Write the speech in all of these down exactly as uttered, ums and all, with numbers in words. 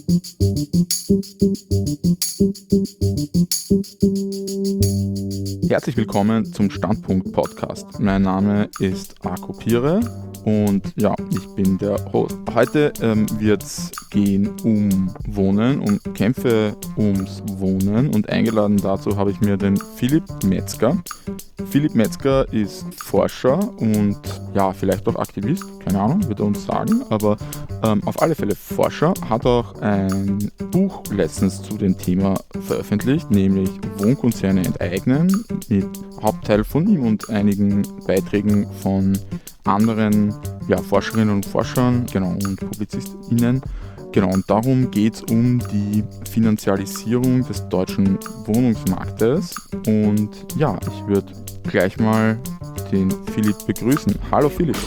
Herzlich willkommen zum Standpunkt-Podcast. Mein Name ist Arko Pire und ja, ich bin der Host. Heute ähm, wird es gehen um Wohnen, um Kämpfe ums Wohnen, und eingeladen dazu habe ich mir den Philipp Metzger. Philipp Metzger ist Forscher und ja, vielleicht auch Aktivist, keine Ahnung, wird er uns sagen, aber ähm, auf alle Fälle Forscher, hat auch ein Buch letztens zu dem Thema veröffentlicht, nämlich Wohnkonzerne enteignen, mit Hauptteil von ihm und einigen Beiträgen von anderen ja, Forscherinnen und Forschern, genau, und PublizistInnen. Genau, und darum geht es um die Finanzialisierung des deutschen Wohnungsmarktes. Und ja, ich würde gleich mal den Philipp begrüßen. Hallo Philipp.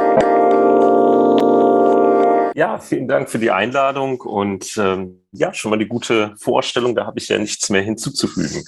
Ja, vielen Dank für die Einladung und ähm, ja, schon mal eine gute Vorstellung, da habe ich ja nichts mehr hinzuzufügen.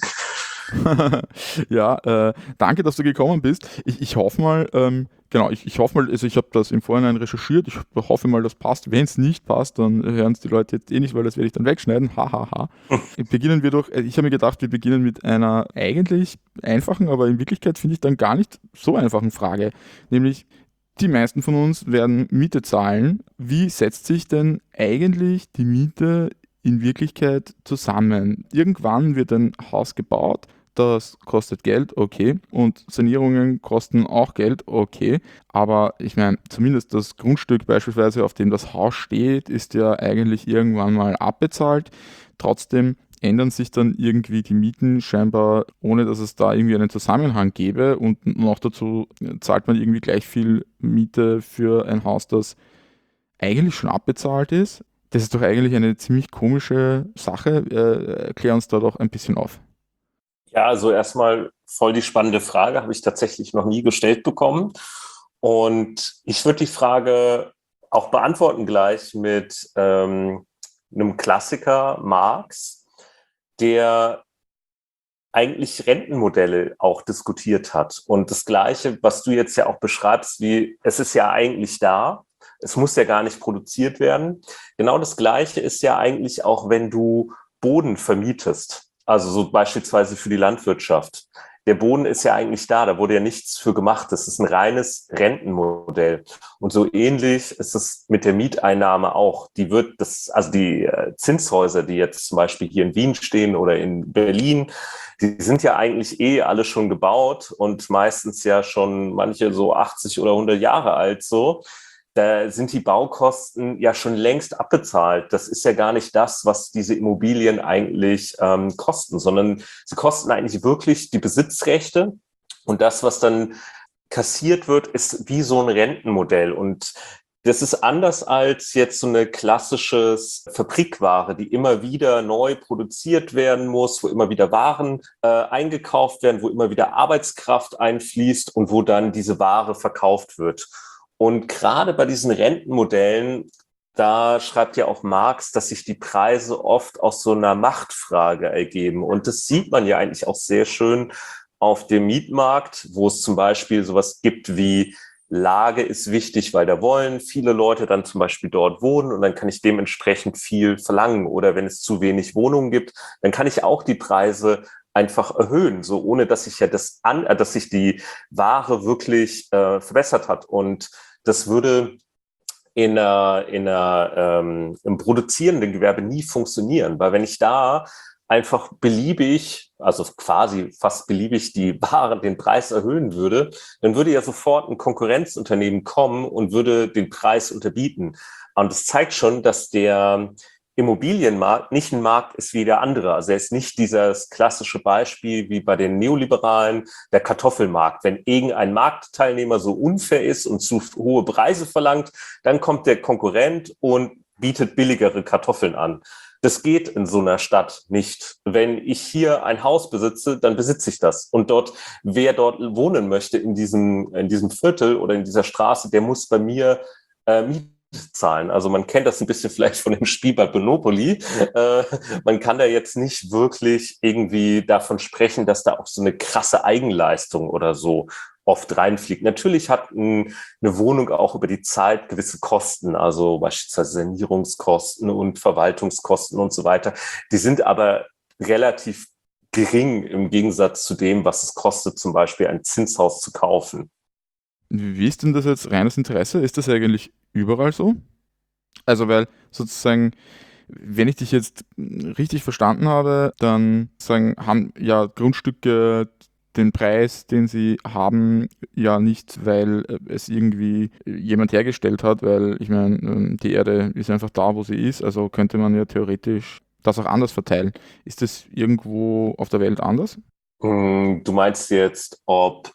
ja, äh, danke, dass du gekommen bist. Ich, ich hoffe mal, ähm, genau, ich, ich hoffe mal, also ich habe das im Vorhinein recherchiert, ich hoffe mal, das passt. Wenn es nicht passt, dann hören es die Leute jetzt eh nicht, weil das werde ich dann wegschneiden. Hahaha. Ha, ha. Beginnen wir doch, ich habe mir gedacht, wir beginnen mit einer eigentlich einfachen, aber in Wirklichkeit finde ich dann gar nicht so einfachen Frage, nämlich: Die meisten von uns werden Miete zahlen. Wie setzt sich denn eigentlich die Miete in Wirklichkeit zusammen? Irgendwann wird ein Haus gebaut, das kostet Geld, okay, und Sanierungen kosten auch Geld, okay, aber ich meine, zumindest das Grundstück beispielsweise, auf dem das Haus steht, ist ja eigentlich irgendwann mal abbezahlt. Trotzdem ändern sich dann irgendwie die Mieten scheinbar, ohne dass es da irgendwie einen Zusammenhang gäbe, und noch dazu zahlt man irgendwie gleich viel Miete für ein Haus, das eigentlich schon abbezahlt ist. Das ist doch eigentlich eine ziemlich komische Sache. Äh, erklär uns da doch ein bisschen auf. Ja, also erstmal voll die spannende Frage, habe ich tatsächlich noch nie gestellt bekommen. Und ich würde die Frage auch beantworten gleich mit ähm, einem Klassiker, Marx, der eigentlich Rentenmodelle auch diskutiert hat. Und das Gleiche, was du jetzt ja auch beschreibst, wie es ist ja eigentlich da, es muss ja gar nicht produziert werden. Genau das Gleiche ist ja eigentlich auch, wenn du Boden vermietest, also so beispielsweise für die Landwirtschaft. Der Boden ist ja eigentlich da, da wurde ja nichts für gemacht. Das ist ein reines Rentenmodell. Und so ähnlich ist es mit der Mieteinnahme auch. Die wird das, also die Zinshäuser, die jetzt zum Beispiel hier in Wien stehen oder in Berlin, die sind ja eigentlich eh alle schon gebaut und meistens ja schon manche so achtzig oder hundert Jahre alt so. Da sind die Baukosten ja schon längst abbezahlt. Das ist ja gar nicht das, was diese Immobilien eigentlich ähm, kosten, sondern sie kosten eigentlich wirklich die Besitzrechte. Und das, was dann kassiert wird, ist wie so ein Rentenmodell. Und das ist anders als jetzt so eine klassische Fabrikware, die immer wieder neu produziert werden muss, wo immer wieder Waren äh, eingekauft werden, wo immer wieder Arbeitskraft einfließt und wo dann diese Ware verkauft wird. Und gerade bei diesen Rentenmodellen, da schreibt ja auch Marx, dass sich die Preise oft aus so einer Machtfrage ergeben. Und das sieht man ja eigentlich auch sehr schön auf dem Mietmarkt, wo es zum Beispiel sowas gibt wie: Lage ist wichtig, weil da wollen viele Leute dann zum Beispiel dort wohnen und dann kann ich dementsprechend viel verlangen. Oder wenn es zu wenig Wohnungen gibt, dann kann ich auch die Preise einfach erhöhen, so ohne dass sich ja das an, äh, dass sich die Ware wirklich äh, verbessert hat. Und das würde in einer, in einer, ähm, im produzierenden Gewerbe nie funktionieren, weil wenn ich da einfach beliebig, also quasi fast beliebig die Ware, den Preis erhöhen würde, dann würde ja sofort ein Konkurrenzunternehmen kommen und würde den Preis unterbieten. Und das zeigt schon, dass der Immobilienmarkt nicht ein Markt ist wie der andere. Also er ist nicht dieses klassische Beispiel wie bei den Neoliberalen, der Kartoffelmarkt. Wenn irgendein Marktteilnehmer so unfair ist und zu hohe Preise verlangt, dann kommt der Konkurrent und bietet billigere Kartoffeln an. Das geht in so einer Stadt nicht. Wenn ich hier ein Haus besitze, dann besitze ich das. Und dort, wer dort wohnen möchte in diesem, in diesem Viertel oder in dieser Straße, der muss bei mir äh, Miete zahlen. Also man kennt das ein bisschen vielleicht von dem Spiel bei Monopoly. Äh, man kann da jetzt nicht wirklich irgendwie davon sprechen, dass da auch so eine krasse Eigenleistung oder so oft reinfliegt. Natürlich hat ein, eine Wohnung auch über die Zeit gewisse Kosten, also beispielsweise Sanierungskosten und Verwaltungskosten und so weiter. Die sind aber relativ gering im Gegensatz zu dem, was es kostet, zum Beispiel ein Zinshaus zu kaufen. Wie ist denn das jetzt reines Interesse? Ist das eigentlich überall so? Also, weil sozusagen, wenn ich dich jetzt richtig verstanden habe, dann sagen, haben ja Grundstücke den Preis, den sie haben, ja nicht, weil äh, es irgendwie jemand hergestellt hat, weil ich meine, ähm, die Erde ist einfach da, wo sie ist, also könnte man ja theoretisch das auch anders verteilen. Ist das irgendwo auf der Welt anders? Hm, Du meinst jetzt, ob,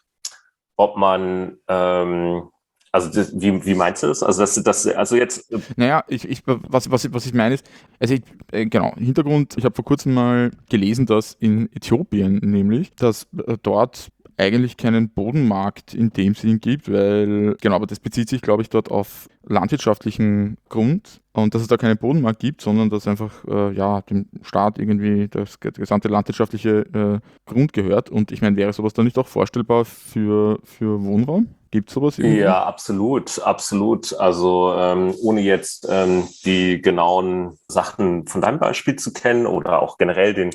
ob man, ähm, also das, wie, wie meinst du das? Also das, das, also jetzt, äh, Naja, ich, ich, was, was, was ich meine ist, also ich, äh, genau, Hintergrund, ich habe vor kurzem mal gelesen, dass in Äthiopien nämlich, dass äh, dort eigentlich keinen Bodenmarkt in dem Sinn gibt, weil, genau, aber das bezieht sich, glaube ich, dort auf landwirtschaftlichen Grund und dass es da keinen Bodenmarkt gibt, sondern dass einfach, äh, ja, dem Staat irgendwie das ge- gesamte landwirtschaftliche äh, Grund gehört und ich meine, wäre sowas dann nicht auch vorstellbar für, für Wohnraum? Gibt es sowas irgendwo? ja, absolut, absolut. Also ähm, ohne jetzt ähm, die genauen Sachen von deinem Beispiel zu kennen oder auch generell den,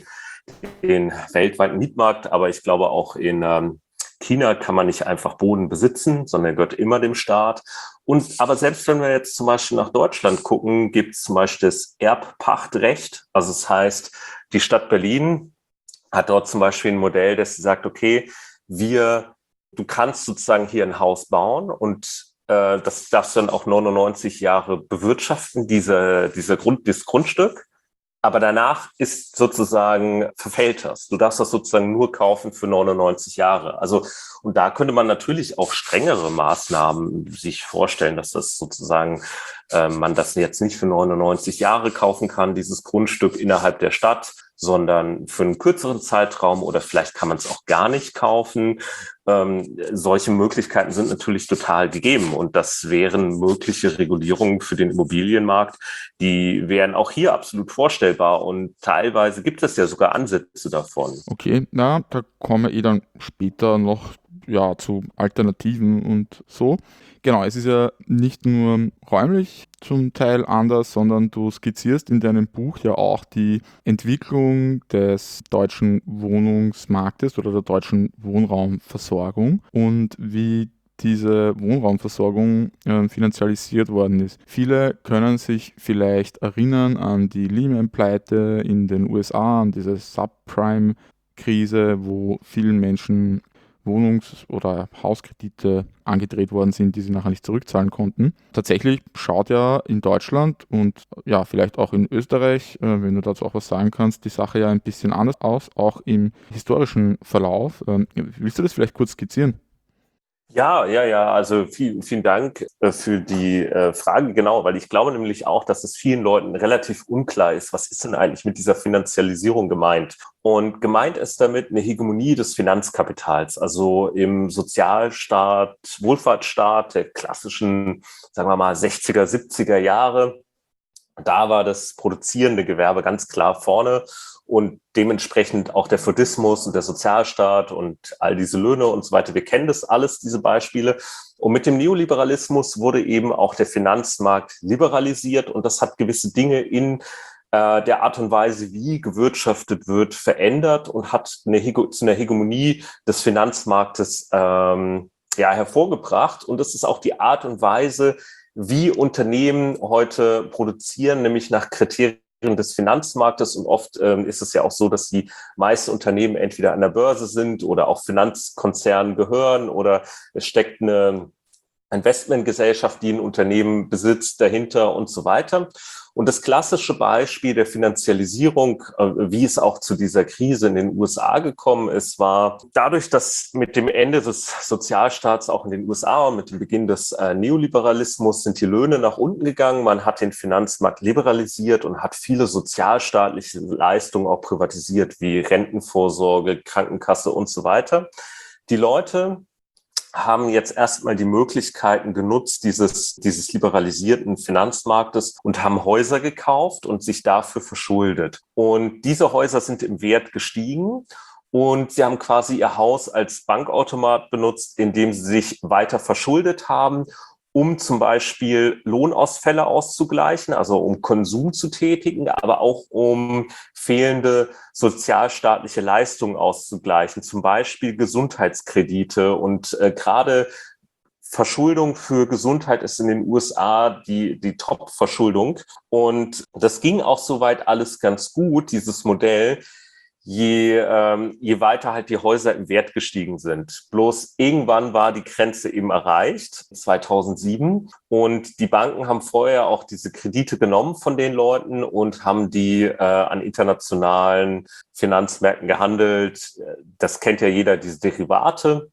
den weltweiten Mietmarkt, aber ich glaube auch in ähm, China kann man nicht einfach Boden besitzen, sondern er gehört immer dem Staat. Und aber selbst wenn wir jetzt zum Beispiel nach Deutschland gucken, gibt es zum Beispiel das Erbpachtrecht. Also das heißt, die Stadt Berlin hat dort zum Beispiel ein Modell, das sagt, okay, wir, du kannst sozusagen hier ein Haus bauen und äh, das darfst du dann auch neunundneunzig Jahre bewirtschaften, diese, diese Grund, dieses Grundstück. Aber danach ist sozusagen verfällt das. Du darfst das sozusagen nur kaufen für neunundneunzig Jahre. Also, und da könnte man natürlich auch strengere Maßnahmen sich vorstellen, dass das sozusagen, äh, man das jetzt nicht für neunundneunzig Jahre kaufen kann, dieses Grundstück innerhalb der Stadt, sondern für einen kürzeren Zeitraum oder vielleicht kann man es auch gar nicht kaufen. Ähm, solche Möglichkeiten sind natürlich total gegeben und das wären mögliche Regulierungen für den Immobilienmarkt, die wären auch hier absolut vorstellbar und teilweise gibt es ja sogar Ansätze davon. Okay, na, da kommen wir eh dann später noch ja, zu Alternativen und so. Genau, es ist ja nicht nur räumlich zum Teil anders, sondern du skizzierst in deinem Buch ja auch die Entwicklung des deutschen Wohnungsmarktes oder der deutschen Wohnraumversorgung und wie diese Wohnraumversorgung äh, finanzialisiert worden ist. Viele können sich vielleicht erinnern an die Lehman-Pleite in den U S A, an diese Subprime-Krise, wo vielen Menschen Wohnungs- oder Hauskredite angedreht worden sind, die sie nachher nicht zurückzahlen konnten. Tatsächlich schaut ja in Deutschland und ja, vielleicht auch in Österreich, äh, wenn du dazu auch was sagen kannst, die Sache ja ein bisschen anders aus, auch im historischen Verlauf. Ähm, willst du das vielleicht kurz skizzieren? Ja, ja, ja, also vielen, vielen Dank äh, für die äh, Frage, genau, weil ich glaube nämlich auch, dass es vielen Leuten relativ unklar ist, was ist denn eigentlich mit dieser Finanzialisierung gemeint? Und gemeint ist damit eine Hegemonie des Finanzkapitals, also im Sozialstaat, Wohlfahrtsstaat der klassischen, sagen wir mal, sechziger, siebziger Jahre. Da war das produzierende Gewerbe ganz klar vorne und dementsprechend auch der Feudismus und der Sozialstaat und all diese Löhne und so weiter. Wir kennen das alles, diese Beispiele. Und mit dem Neoliberalismus wurde eben auch der Finanzmarkt liberalisiert und das hat gewisse Dinge in äh, der Art und Weise, wie gewirtschaftet wird, verändert und hat eine Hege- zu einer Hegemonie des Finanzmarktes ähm, ja, hervorgebracht. Und das ist auch die Art und Weise, wie Unternehmen heute produzieren, nämlich nach Kriterien des Finanzmarktes. Und oft ähm, ist es ja auch so, dass die meisten Unternehmen entweder an der Börse sind oder auch Finanzkonzernen gehören oder es steckt eine Investmentgesellschaft, die ein Unternehmen besitzt, dahinter und so weiter. Und das klassische Beispiel der Finanzialisierung, wie es auch zu dieser Krise in den U S A gekommen ist, war dadurch, dass mit dem Ende des Sozialstaats auch in den U S A und mit dem Beginn des Neoliberalismus sind die Löhne nach unten gegangen. Man hat den Finanzmarkt liberalisiert und hat viele sozialstaatliche Leistungen auch privatisiert, wie Rentenvorsorge, Krankenkasse und so weiter. Die Leute haben jetzt erstmal die Möglichkeiten genutzt dieses, dieses liberalisierten Finanzmarktes und haben Häuser gekauft und sich dafür verschuldet. Und diese Häuser sind im Wert gestiegen. Und sie haben quasi ihr Haus als Bankautomat benutzt, indem sie sich weiter verschuldet haben, um zum Beispiel Lohnausfälle auszugleichen, also um Konsum zu tätigen, aber auch um fehlende sozialstaatliche Leistungen auszugleichen, zum Beispiel Gesundheitskredite. Und äh, gerade Verschuldung für Gesundheit ist in den U S A die, die Top-Verschuldung. Und das ging auch soweit alles ganz gut, dieses Modell, je, ähm, je weiter halt die Häuser im Wert gestiegen sind. Bloß irgendwann war die Grenze eben erreicht, zweitausendsieben. Und die Banken haben vorher auch diese Kredite genommen von den Leuten und haben die äh, an internationalen Finanzmärkten gehandelt. Das kennt ja jeder, diese Derivate.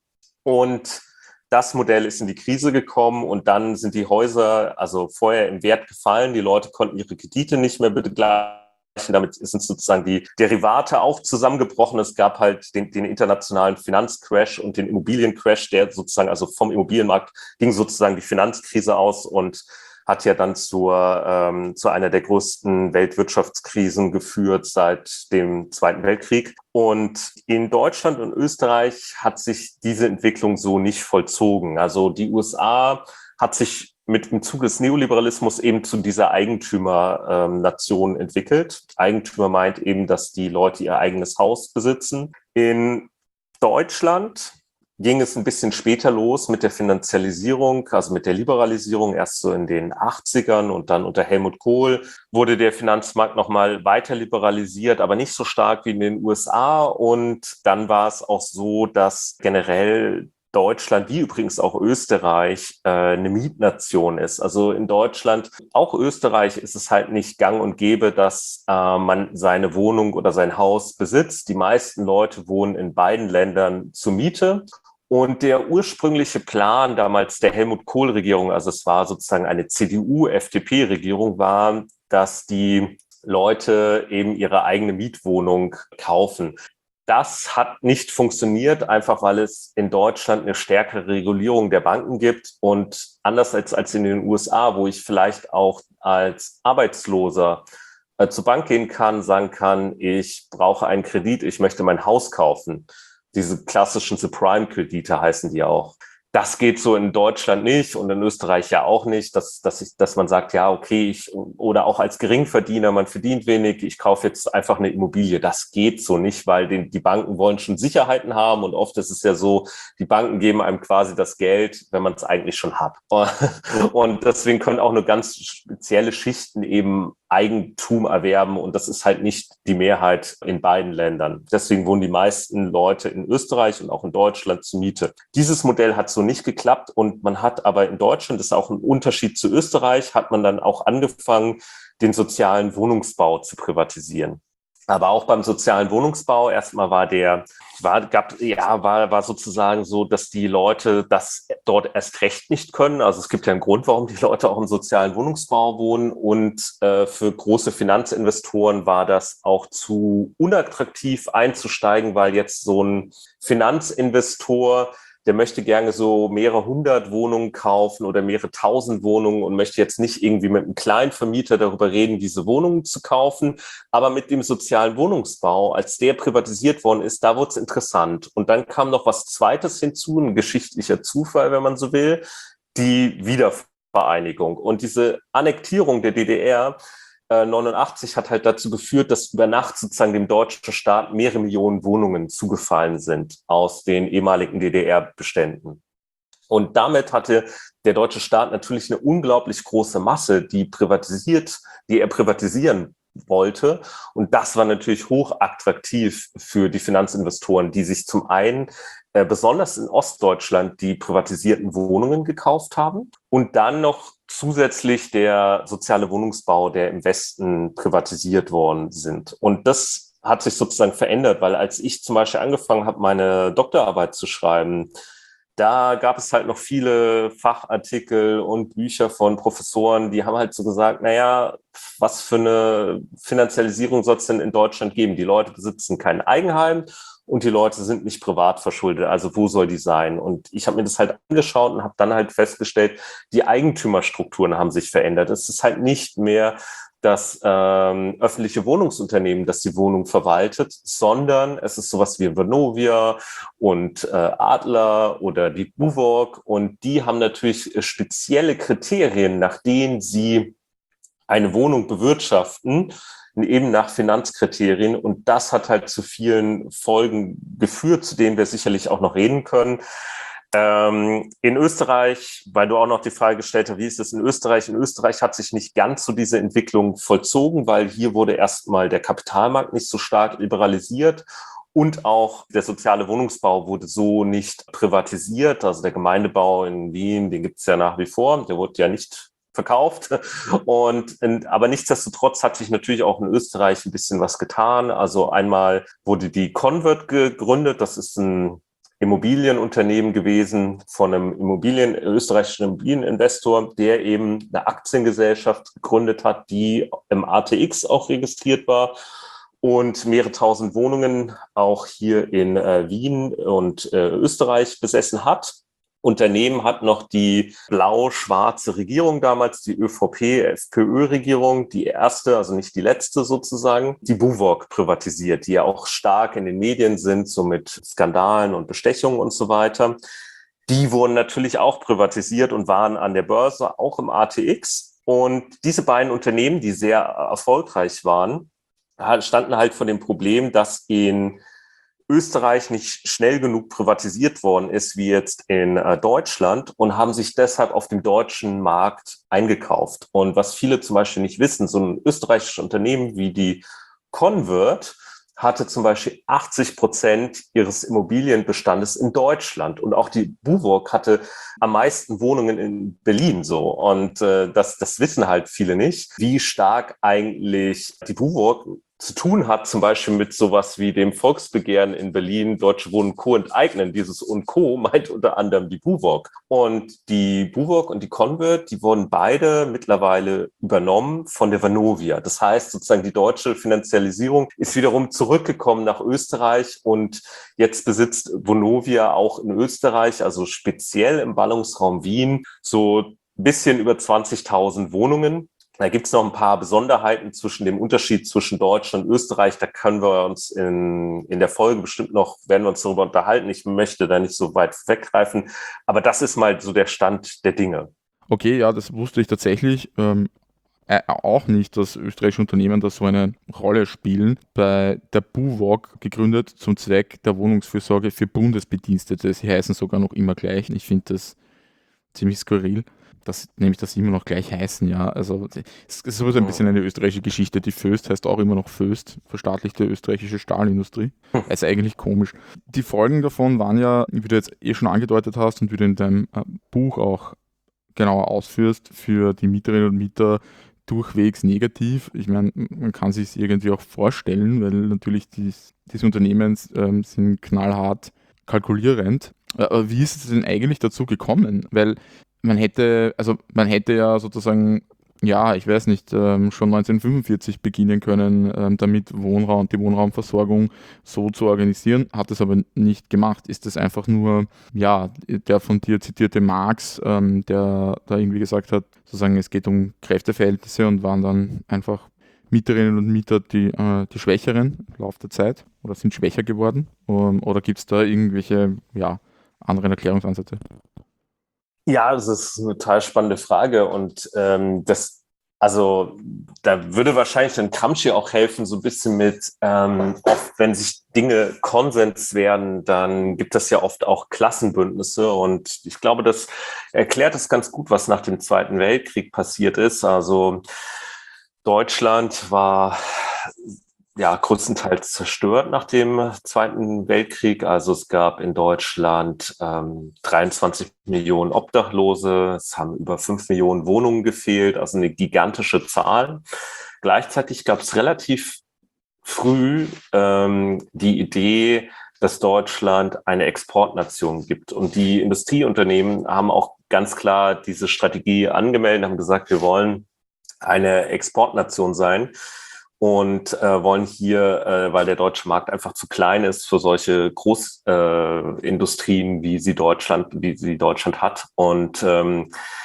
Und das Modell ist in die Krise gekommen und dann sind die Häuser also vorher im Wert gefallen. Die Leute konnten ihre Kredite nicht mehr begleichen. Damit sind sozusagen die Derivate auch zusammengebrochen. Es gab halt den, den internationalen Finanzcrash und den Immobiliencrash, der sozusagen, also vom Immobilienmarkt ging sozusagen die Finanzkrise aus und hat ja dann zur, ähm, zu einer der größten Weltwirtschaftskrisen geführt seit dem Zweiten Weltkrieg. Und in Deutschland und Österreich hat sich diese Entwicklung so nicht vollzogen. Also die U S A hat sich mit im Zuge des Neoliberalismus eben zu dieser Eigentümernation ähm, entwickelt. Eigentümer meint eben, dass die Leute ihr eigenes Haus besitzen. In Deutschland ging es ein bisschen später los mit der Finanzialisierung, also mit der Liberalisierung, erst so in den achtzigern und dann unter Helmut Kohl wurde der Finanzmarkt nochmal weiter liberalisiert, aber nicht so stark wie in den U S A. Und dann war es auch so, dass generell Deutschland, wie übrigens auch Österreich, äh, eine Mietnation ist. Also in Deutschland, auch Österreich, ist es halt nicht gang und gäbe, dass äh, man seine Wohnung oder sein Haus besitzt. Die meisten Leute wohnen in beiden Ländern zur Miete. Und der ursprüngliche Plan damals der Helmut Kohl-Regierung, also es war sozusagen eine C D U-F D P-Regierung, war, dass die Leute eben ihre eigene Mietwohnung kaufen. Das hat nicht funktioniert, einfach weil es in Deutschland eine stärkere Regulierung der Banken gibt. Und anders als, als in den U S A, wo ich vielleicht auch als Arbeitsloser äh, zur Bank gehen kann, sagen kann, ich brauche einen Kredit, ich möchte mein Haus kaufen. Diese klassischen Subprime-Kredite heißen die auch. Das geht so in Deutschland nicht und in Österreich ja auch nicht, dass, dass, ich, dass man sagt, ja, okay, ich, oder auch als Geringverdiener, man verdient wenig, ich kaufe jetzt einfach eine Immobilie. Das geht so nicht, weil den, die Banken wollen schon Sicherheiten haben und oft ist es ja so, die Banken geben einem quasi das Geld, wenn man es eigentlich schon hat. Und deswegen können auch nur ganz spezielle Schichten eben Eigentum erwerben und das ist halt nicht die Mehrheit in beiden Ländern. Deswegen wohnen die meisten Leute in Österreich und auch in Deutschland zur Miete. Dieses Modell hat so nicht geklappt und man hat aber in Deutschland, das ist auch ein Unterschied zu Österreich, hat man dann auch angefangen, den sozialen Wohnungsbau zu privatisieren. Aber auch beim sozialen Wohnungsbau, erstmal war der, war, gab, ja, war, war sozusagen so, dass die Leute das dort erst recht nicht können. Also es gibt ja einen Grund, warum die Leute auch im sozialen Wohnungsbau wohnen. Und äh, für große Finanzinvestoren war das auch zu unattraktiv einzusteigen, weil jetzt so ein Finanzinvestor, der möchte gerne so mehrere hundert Wohnungen kaufen oder mehrere tausend Wohnungen und möchte jetzt nicht irgendwie mit einem kleinen Vermieter darüber reden, diese Wohnungen zu kaufen. Aber mit dem sozialen Wohnungsbau, als der privatisiert worden ist, da wurde es interessant. Und dann kam noch was Zweites hinzu, ein geschichtlicher Zufall, wenn man so will, die Wiedervereinigung. Und diese Annektierung der D D R neunundachtzig hat halt dazu geführt, dass über Nacht sozusagen dem deutschen Staat mehrere Millionen Wohnungen zugefallen sind aus den ehemaligen D D R-Beständen. Und damit hatte der deutsche Staat natürlich eine unglaublich große Masse, die privatisiert, die er privatisieren wollte. Und das war natürlich hochattraktiv für die Finanzinvestoren, die sich zum einen äh, besonders in Ostdeutschland die privatisierten Wohnungen gekauft haben und dann noch zusätzlich der soziale Wohnungsbau, der im Westen privatisiert worden sind. Und das hat sich sozusagen verändert, weil als ich zum Beispiel angefangen habe, meine Doktorarbeit zu schreiben, da gab es halt noch viele Fachartikel und Bücher von Professoren, die haben halt so gesagt, naja, was für eine Finanzialisierung soll es denn in Deutschland geben? Die Leute besitzen kein Eigenheim und die Leute sind nicht privat verschuldet. Also wo soll die sein? Und ich habe mir das halt angeschaut und habe dann halt festgestellt, die Eigentümerstrukturen haben sich verändert. Es ist halt nicht mehr das ähm, öffentliche Wohnungsunternehmen, das die Wohnung verwaltet, sondern es ist sowas wie Vonovia und äh, Adler oder die BUWOG, und die haben natürlich spezielle Kriterien, nach denen sie eine Wohnung bewirtschaften, eben nach Finanzkriterien. Und das hat halt zu vielen Folgen geführt, zu denen wir sicherlich auch noch reden können. Ähm, in Österreich, weil du auch noch die Frage gestellt hast, wie ist das in Österreich? In Österreich hat sich nicht ganz so diese Entwicklung vollzogen, weil hier wurde erstmal der Kapitalmarkt nicht so stark liberalisiert. Und auch der soziale Wohnungsbau wurde so nicht privatisiert. Also der Gemeindebau in Wien, den gibt es ja nach wie vor. Der wurde ja nicht verkauft. Und, aber nichtsdestotrotz hat sich natürlich auch in Österreich ein bisschen was getan. Also einmal wurde die Convert gegründet. Das ist ein Immobilienunternehmen gewesen von einem Immobilien, österreichischen Immobilieninvestor, der eben eine Aktiengesellschaft gegründet hat, die im A T X auch registriert war und mehrere tausend Wohnungen auch hier in äh, Wien und äh, Österreich besessen hat. Unternehmen hat noch die blau-schwarze Regierung damals, die ÖVP-FPÖ-Regierung, die erste, also nicht die letzte sozusagen, die BUWOG privatisiert, die ja auch stark in den Medien sind, so mit Skandalen und Bestechungen und so weiter. Die wurden natürlich auch privatisiert und waren an der Börse, auch im A T X. Und diese beiden Unternehmen, die sehr erfolgreich waren, standen halt vor dem Problem, dass in Österreich nicht schnell genug privatisiert worden ist wie jetzt in äh, Deutschland, und haben sich deshalb auf dem deutschen Markt eingekauft. Und was viele zum Beispiel nicht wissen, so ein österreichisches Unternehmen wie die Convert hatte zum Beispiel achtzig Prozent ihres Immobilienbestandes in Deutschland, und auch die BUWOG hatte am meisten Wohnungen in Berlin so. Und äh, das, das wissen halt viele nicht, wie stark eigentlich die BUWOG zu tun hat, zum Beispiel mit sowas wie dem Volksbegehren in Berlin, Deutsche Wohnen Co. enteignen. Dieses und Co. meint unter anderem die BUWOG. Und die BUWOG und die Convert, die wurden beide mittlerweile übernommen von der Vonovia. Das heißt, sozusagen die deutsche Finanzialisierung ist wiederum zurückgekommen nach Österreich, und jetzt besitzt Vonovia auch in Österreich, also speziell im Ballungsraum Wien, so ein bisschen über zwanzigtausend Wohnungen. Da gibt es noch ein paar Besonderheiten zwischen dem Unterschied zwischen Deutschland und Österreich. Da können wir uns in, in der Folge bestimmt noch, werden wir uns darüber unterhalten. Ich möchte da nicht so weit weggreifen. Aber das ist mal so der Stand der Dinge. Okay, ja, das wusste ich tatsächlich ähm, äh, auch nicht, dass österreichische Unternehmen da so eine Rolle spielen. Bei der BUWOG gegründet zum Zweck der Wohnungsfürsorge für Bundesbedienstete. Sie heißen sogar noch immer gleich. Ich finde das ziemlich skurril, dass nämlich das immer noch gleich heißen, ja. Also es ist sowieso ein bisschen eine österreichische Geschichte. Die Föst heißt auch immer noch Föst, verstaatlichte österreichische Stahlindustrie. Das ist eigentlich komisch. Die Folgen davon waren ja, wie du jetzt eh schon angedeutet hast und wie du in deinem äh, Buch auch genauer ausführst, für die Mieterinnen und Mieter durchwegs negativ. Ich meine, man kann sich es irgendwie auch vorstellen, weil natürlich dies, diese Unternehmen ähm, sind knallhart kalkulierend. Aber wie ist es denn eigentlich dazu gekommen? Weil man hätte, also man hätte ja sozusagen, ja, ich weiß nicht, ähm, schon neunzehnhundertfünfundvierzig beginnen können, ähm, damit Wohnraum, die Wohnraumversorgung so zu organisieren, hat es aber nicht gemacht. Ist das einfach nur, ja, der von dir zitierte Marx, ähm, der da irgendwie gesagt hat, sozusagen, es geht um Kräfteverhältnisse, und waren dann einfach Mieterinnen und Mieter die, äh, die Schwächeren im Laufe der Zeit oder sind schwächer geworden? Um, oder gibt es da irgendwelche, ja, anderen Erklärungsansätze? Ja, das ist eine total spannende Frage, und ähm, das, also da würde wahrscheinlich ein Gramsci auch helfen, so ein bisschen mit, ähm, oft wenn sich Dinge Konsens werden, dann gibt es ja oft auch Klassenbündnisse, und ich glaube, das erklärt es ganz gut, was nach dem Zweiten Weltkrieg passiert ist. Also Deutschland war ja größtenteils zerstört nach dem Zweiten Weltkrieg. Also es gab in Deutschland ähm, dreiundzwanzig Millionen Obdachlose, es haben über fünf Millionen Wohnungen gefehlt, also eine gigantische Zahl. Gleichzeitig gab es relativ früh ähm, die Idee, dass Deutschland eine Exportnation gibt. Und die Industrieunternehmen haben auch ganz klar diese Strategie angemeldet, haben gesagt, wir wollen eine Exportnation sein. Und äh, wollen hier, äh, weil der deutsche Markt einfach zu klein ist für solche Großindustrien, äh, wie sie Deutschland, wie sie Deutschland hat. Und ähm,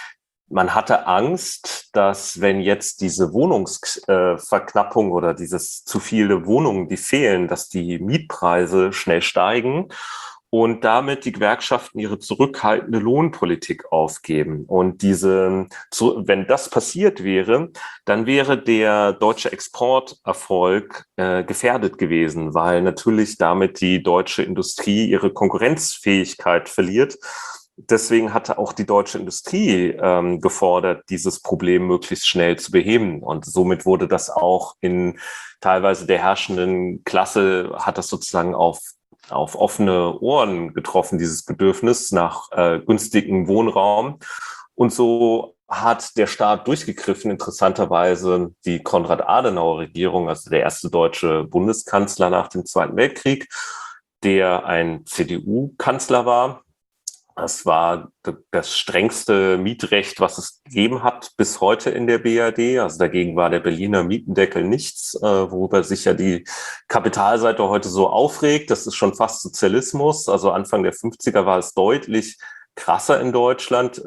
man hatte Angst, dass wenn jetzt diese Wohnungsverknappung oder dieses zu viele Wohnungen, die fehlen, dass die Mietpreise schnell steigen und damit die Gewerkschaften ihre zurückhaltende Lohnpolitik aufgeben. Und diese, wenn das passiert wäre, dann wäre der deutsche Exporterfolg äh, gefährdet gewesen, weil natürlich damit die deutsche Industrie ihre Konkurrenzfähigkeit verliert. Deswegen hatte auch die deutsche Industrie ähm, gefordert, dieses Problem möglichst schnell zu beheben. Und somit wurde das auch in teilweise der herrschenden Klasse, hat das sozusagen auf auf offene Ohren getroffen, dieses Bedürfnis nach äh, günstigem Wohnraum. Und so hat der Staat durchgegriffen, interessanterweise die Konrad-Adenauer-Regierung, also der erste deutsche Bundeskanzler nach dem Zweiten Weltkrieg, der ein C D U-Kanzler war. Das war das strengste Mietrecht, was es gegeben hat bis heute in der B R D. Also dagegen war der Berliner Mietendeckel nichts, worüber sich ja die Kapitalseite heute so aufregt. Das ist schon fast Sozialismus. Also Anfang der fünfziger war es deutlich krasser in Deutschland.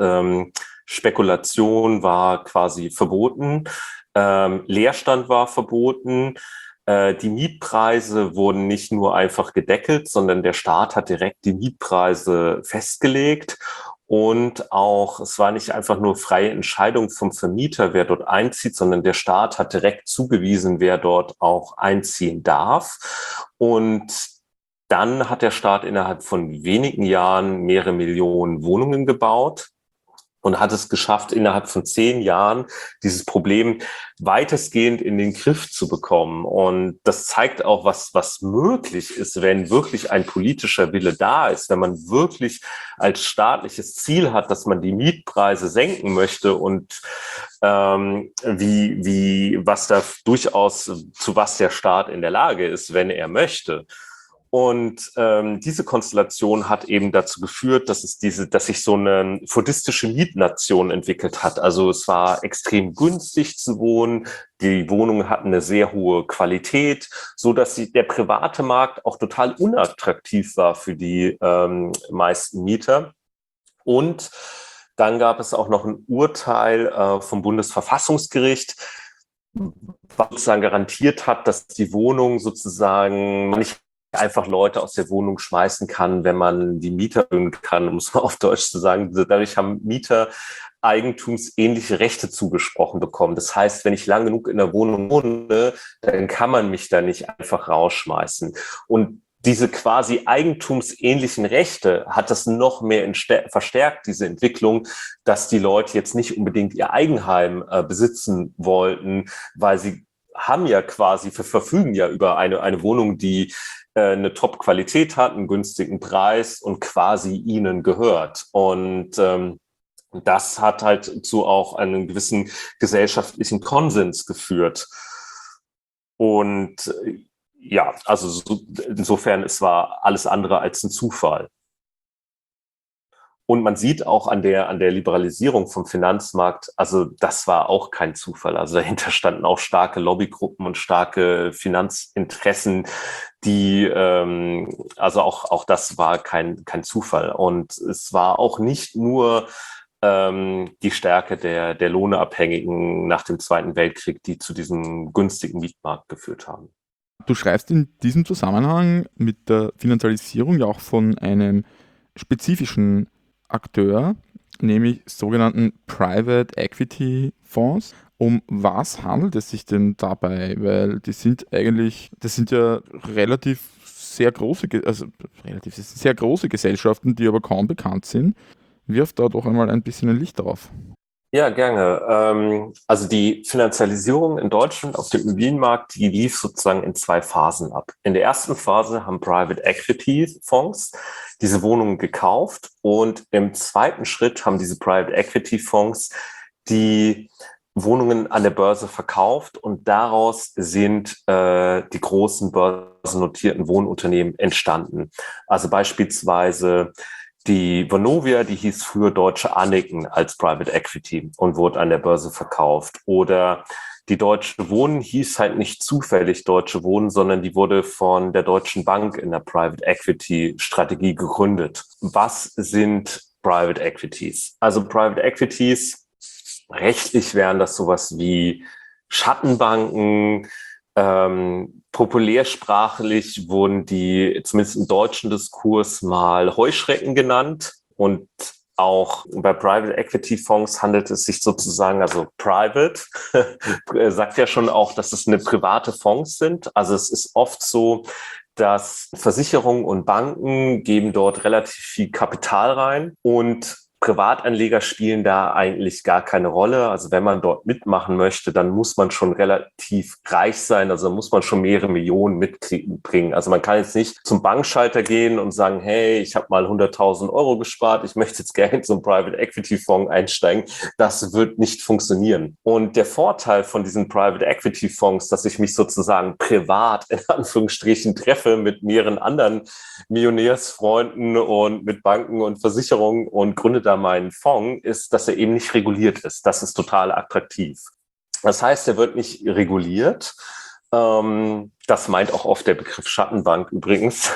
Spekulation war quasi verboten. Leerstand war verboten. Die Mietpreise wurden nicht nur einfach gedeckelt, sondern der Staat hat direkt die Mietpreise festgelegt. Und auch, es war nicht einfach nur freie Entscheidung vom Vermieter, wer dort einzieht, sondern der Staat hat direkt zugewiesen, wer dort auch einziehen darf. Und dann hat der Staat innerhalb von wenigen Jahren mehrere Millionen Wohnungen gebaut und hat es geschafft, innerhalb von zehn Jahren dieses Problem weitestgehend in den Griff zu bekommen. Und das zeigt auch, was, was möglich ist, wenn wirklich ein politischer Wille da ist, wenn man wirklich als staatliches Ziel hat, dass man die Mietpreise senken möchte und ähm, wie, wie, was da durchaus, zu was der Staat in der Lage ist, wenn er möchte. Und ähm, diese Konstellation hat eben dazu geführt, dass es diese, dass sich so eine fordistische Mietnation entwickelt hat. Also es war extrem günstig zu wohnen, die Wohnungen hatten eine sehr hohe Qualität, so dass sie, der private Markt auch total unattraktiv war für die ähm, meisten Mieter. Und dann gab es auch noch ein Urteil äh, vom Bundesverfassungsgericht, was sozusagen garantiert hat, dass die Wohnung sozusagen nicht einfach Leute aus der Wohnung schmeißen kann, wenn man die Mieter erhöhen kann, um es mal auf Deutsch zu sagen. Dadurch haben Mieter eigentumsähnliche Rechte zugesprochen bekommen. Das heißt, wenn ich lang genug in der Wohnung wohne, dann kann man mich da nicht einfach rausschmeißen. Und diese quasi eigentumsähnlichen Rechte hat das noch mehr verstärkt, diese Entwicklung, dass die Leute jetzt nicht unbedingt ihr Eigenheim äh, besitzen wollten, weil sie haben ja quasi, verfügen ja über eine, eine Wohnung, die äh, eine Top-Qualität hat, einen günstigen Preis und quasi ihnen gehört. Und ähm, das hat halt zu auch einem gewissen gesellschaftlichen Konsens geführt. Und äh, ja, also so, insofern, es war alles andere als ein Zufall. Und man sieht auch an der, an der Liberalisierung vom Finanzmarkt, also das war auch kein Zufall. Also dahinter standen auch starke Lobbygruppen und starke Finanzinteressen, die, ähm, also auch, auch das war kein, kein Zufall. Und es war auch nicht nur ähm, die Stärke der, der Lohnabhängigen nach dem Zweiten Weltkrieg, die zu diesem günstigen Mietmarkt geführt haben. Du schreibst in diesem Zusammenhang mit der Finanzialisierung ja auch von einem spezifischen Akteur, nämlich sogenannten Private Equity Fonds. Um was handelt es sich denn dabei? Weil die sind eigentlich, das sind ja relativ sehr große, also relativ sehr große Gesellschaften, die aber kaum bekannt sind. Wirf da doch einmal ein bisschen ein Licht darauf. Ja, gerne. Ähm, also die Finanzialisierung in Deutschland auf dem Immobilienmarkt, die lief sozusagen in zwei Phasen ab. In der ersten Phase haben Private Equity Fonds diese Wohnungen gekauft und im zweiten Schritt haben diese Private Equity Fonds die Wohnungen an der Börse verkauft und daraus sind äh, die großen börsennotierten Wohnunternehmen entstanden. Also beispielsweise die Vonovia, die hieß früher Deutsche Anneken als Private Equity und wurde an der Börse verkauft. Oder die Deutsche Wohnen hieß halt nicht zufällig Deutsche Wohnen, sondern die wurde von der Deutschen Bank in der Private Equity Strategie gegründet. Was sind Private Equities? Also Private Equities Rechtlich wären das sowas wie Schattenbanken. Ähm, populärsprachlich wurden die, zumindest im deutschen Diskurs, mal Heuschrecken genannt. Und auch bei Private Equity Fonds handelt es sich sozusagen, also Private, sagt ja schon auch, dass es eine private Fonds sind. Also es ist oft so, dass Versicherungen und Banken geben dort relativ viel Kapital rein und Privatanleger spielen da eigentlich gar keine Rolle. Also wenn man dort mitmachen möchte, dann muss man schon relativ reich sein. Also muss man schon mehrere Millionen mitbringen. Also man kann jetzt nicht zum Bankschalter gehen und sagen, hey, ich habe mal hunderttausend Euro gespart, ich möchte jetzt gerne in so einen Private Equity Fonds einsteigen. Das wird nicht funktionieren. Und der Vorteil von diesen Private Equity Fonds, dass ich mich sozusagen privat in Anführungsstrichen treffe mit mehreren anderen Millionärsfreunden und mit Banken und Versicherungen und gründe da meinen Fonds, ist, dass er eben nicht reguliert ist. Das ist total attraktiv. Das heißt, er wird nicht reguliert. Ähm, das meint auch oft der Begriff Schattenbank übrigens.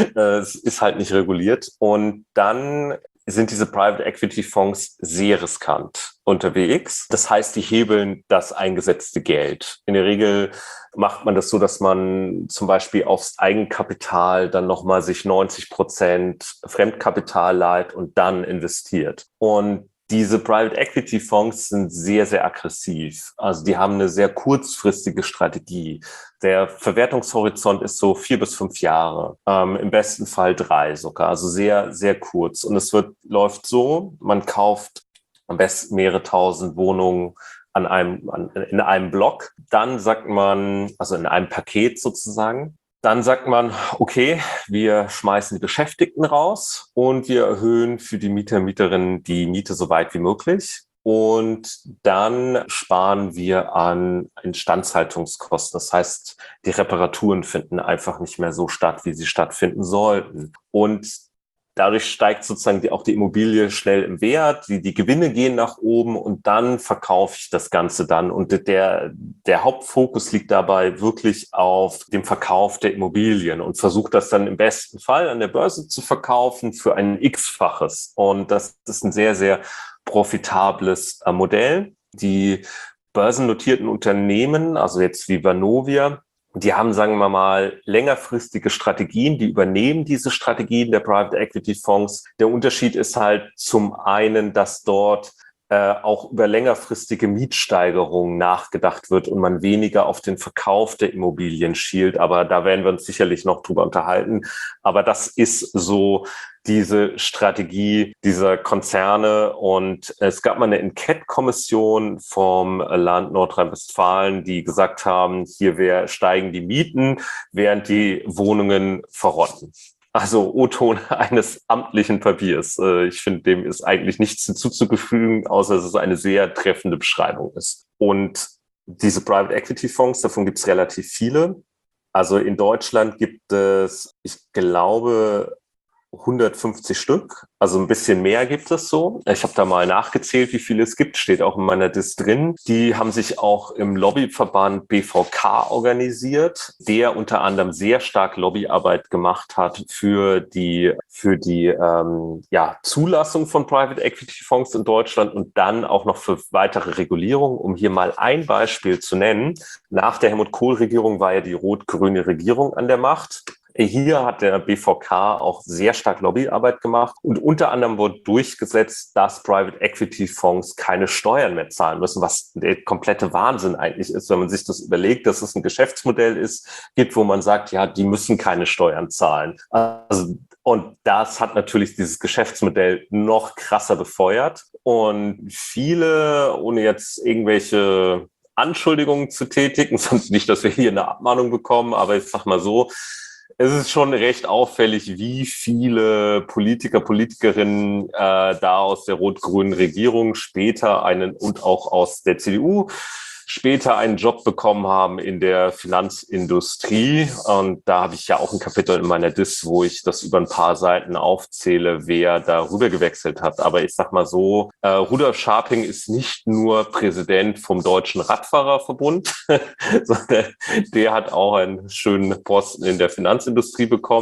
Es ist halt nicht reguliert. Und dann sind diese Private Equity Fonds sehr riskant unterwegs. Das heißt, die hebeln das eingesetzte Geld. In der Regel macht man das so, dass man zum Beispiel aufs Eigenkapital dann nochmal sich neunzig Prozent Fremdkapital leiht und dann investiert. Und diese Private Equity Fonds sind sehr, sehr aggressiv. Also die haben eine sehr kurzfristige Strategie. Der Verwertungshorizont ist so vier bis fünf Jahre, ähm, im besten Fall drei sogar, also sehr, sehr kurz. Und es wird, läuft so, man kauft am besten mehrere tausend Wohnungen an einem, an, in einem Block. Dann sagt man, also in einem Paket sozusagen, dann sagt man, okay, wir schmeißen die Beschäftigten raus und wir erhöhen für die Mieter und Mieterinnen die Miete so weit wie möglich. Und dann sparen wir an Instandhaltungskosten. Das heißt, die Reparaturen finden einfach nicht mehr so statt, wie sie stattfinden sollten. Und dadurch steigt sozusagen die, auch die Immobilie schnell im Wert, die, die Gewinne gehen nach oben und dann verkaufe ich das Ganze dann. Und der, der Hauptfokus liegt dabei wirklich auf dem Verkauf der Immobilien und versucht das dann im besten Fall an der Börse zu verkaufen für ein X-faches. Und das ist ein sehr, sehr profitables äh, Modell. Die börsennotierten Unternehmen, also jetzt wie Vonovia, die haben, sagen wir mal, längerfristige Strategien, die übernehmen diese Strategien der Private Equity Fonds. Der Unterschied ist halt zum einen, dass dort äh, auch über längerfristige Mietsteigerungen nachgedacht wird und man weniger auf den Verkauf der Immobilien schielt. Aber da werden wir uns sicherlich noch drüber unterhalten. Aber das ist so diese Strategie dieser Konzerne. Und es gab mal eine Enquete-Kommission vom Land Nordrhein-Westfalen, die gesagt haben, hier steigen die Mieten, während die Wohnungen verrotten. Also O-Ton eines amtlichen Papiers. Ich finde, dem ist eigentlich nichts hinzuzufügen, außer dass es eine sehr treffende Beschreibung ist. Und diese Private Equity Fonds, davon gibt es relativ viele. Also in Deutschland gibt es, ich glaube, hundertfünfzig Stück, also ein bisschen mehr gibt es so. Ich habe da mal nachgezählt, wie viele es gibt, steht auch in meiner Dis drin. Die haben sich auch im Lobbyverband B V K organisiert, der unter anderem sehr stark Lobbyarbeit gemacht hat für die für die ähm, ja, Zulassung von Private Equity Fonds in Deutschland und dann auch noch für weitere Regulierung. Um hier mal ein Beispiel zu nennen: Nach der Helmut-Kohl-Regierung war ja die rot-grüne Regierung an der Macht. Hier hat der B V K auch sehr stark Lobbyarbeit gemacht und unter anderem wurde durchgesetzt, dass Private Equity Fonds keine Steuern mehr zahlen müssen, was der komplette Wahnsinn eigentlich ist, wenn man sich das überlegt, dass es ein Geschäftsmodell ist, gibt, wo man sagt, ja, die müssen keine Steuern zahlen. Also, und das hat natürlich dieses Geschäftsmodell noch krasser befeuert und viele, ohne jetzt irgendwelche Anschuldigungen zu tätigen, sonst nicht, dass wir hier eine Abmahnung bekommen, aber ich sag mal so, es ist schon recht auffällig, wie viele Politiker, Politikerinnen äh, da aus der rot-grünen Regierung später einen und auch aus der C D U später einen Job bekommen haben in der Finanzindustrie. Und da habe ich ja auch ein Kapitel in meiner Dis, wo ich das über ein paar Seiten aufzähle, wer darüber gewechselt hat. Aber ich sag mal so, äh, Rudolf Scharping ist nicht nur Präsident vom Deutschen Radfahrerverbund, sondern der hat auch einen schönen Posten in der Finanzindustrie bekommen.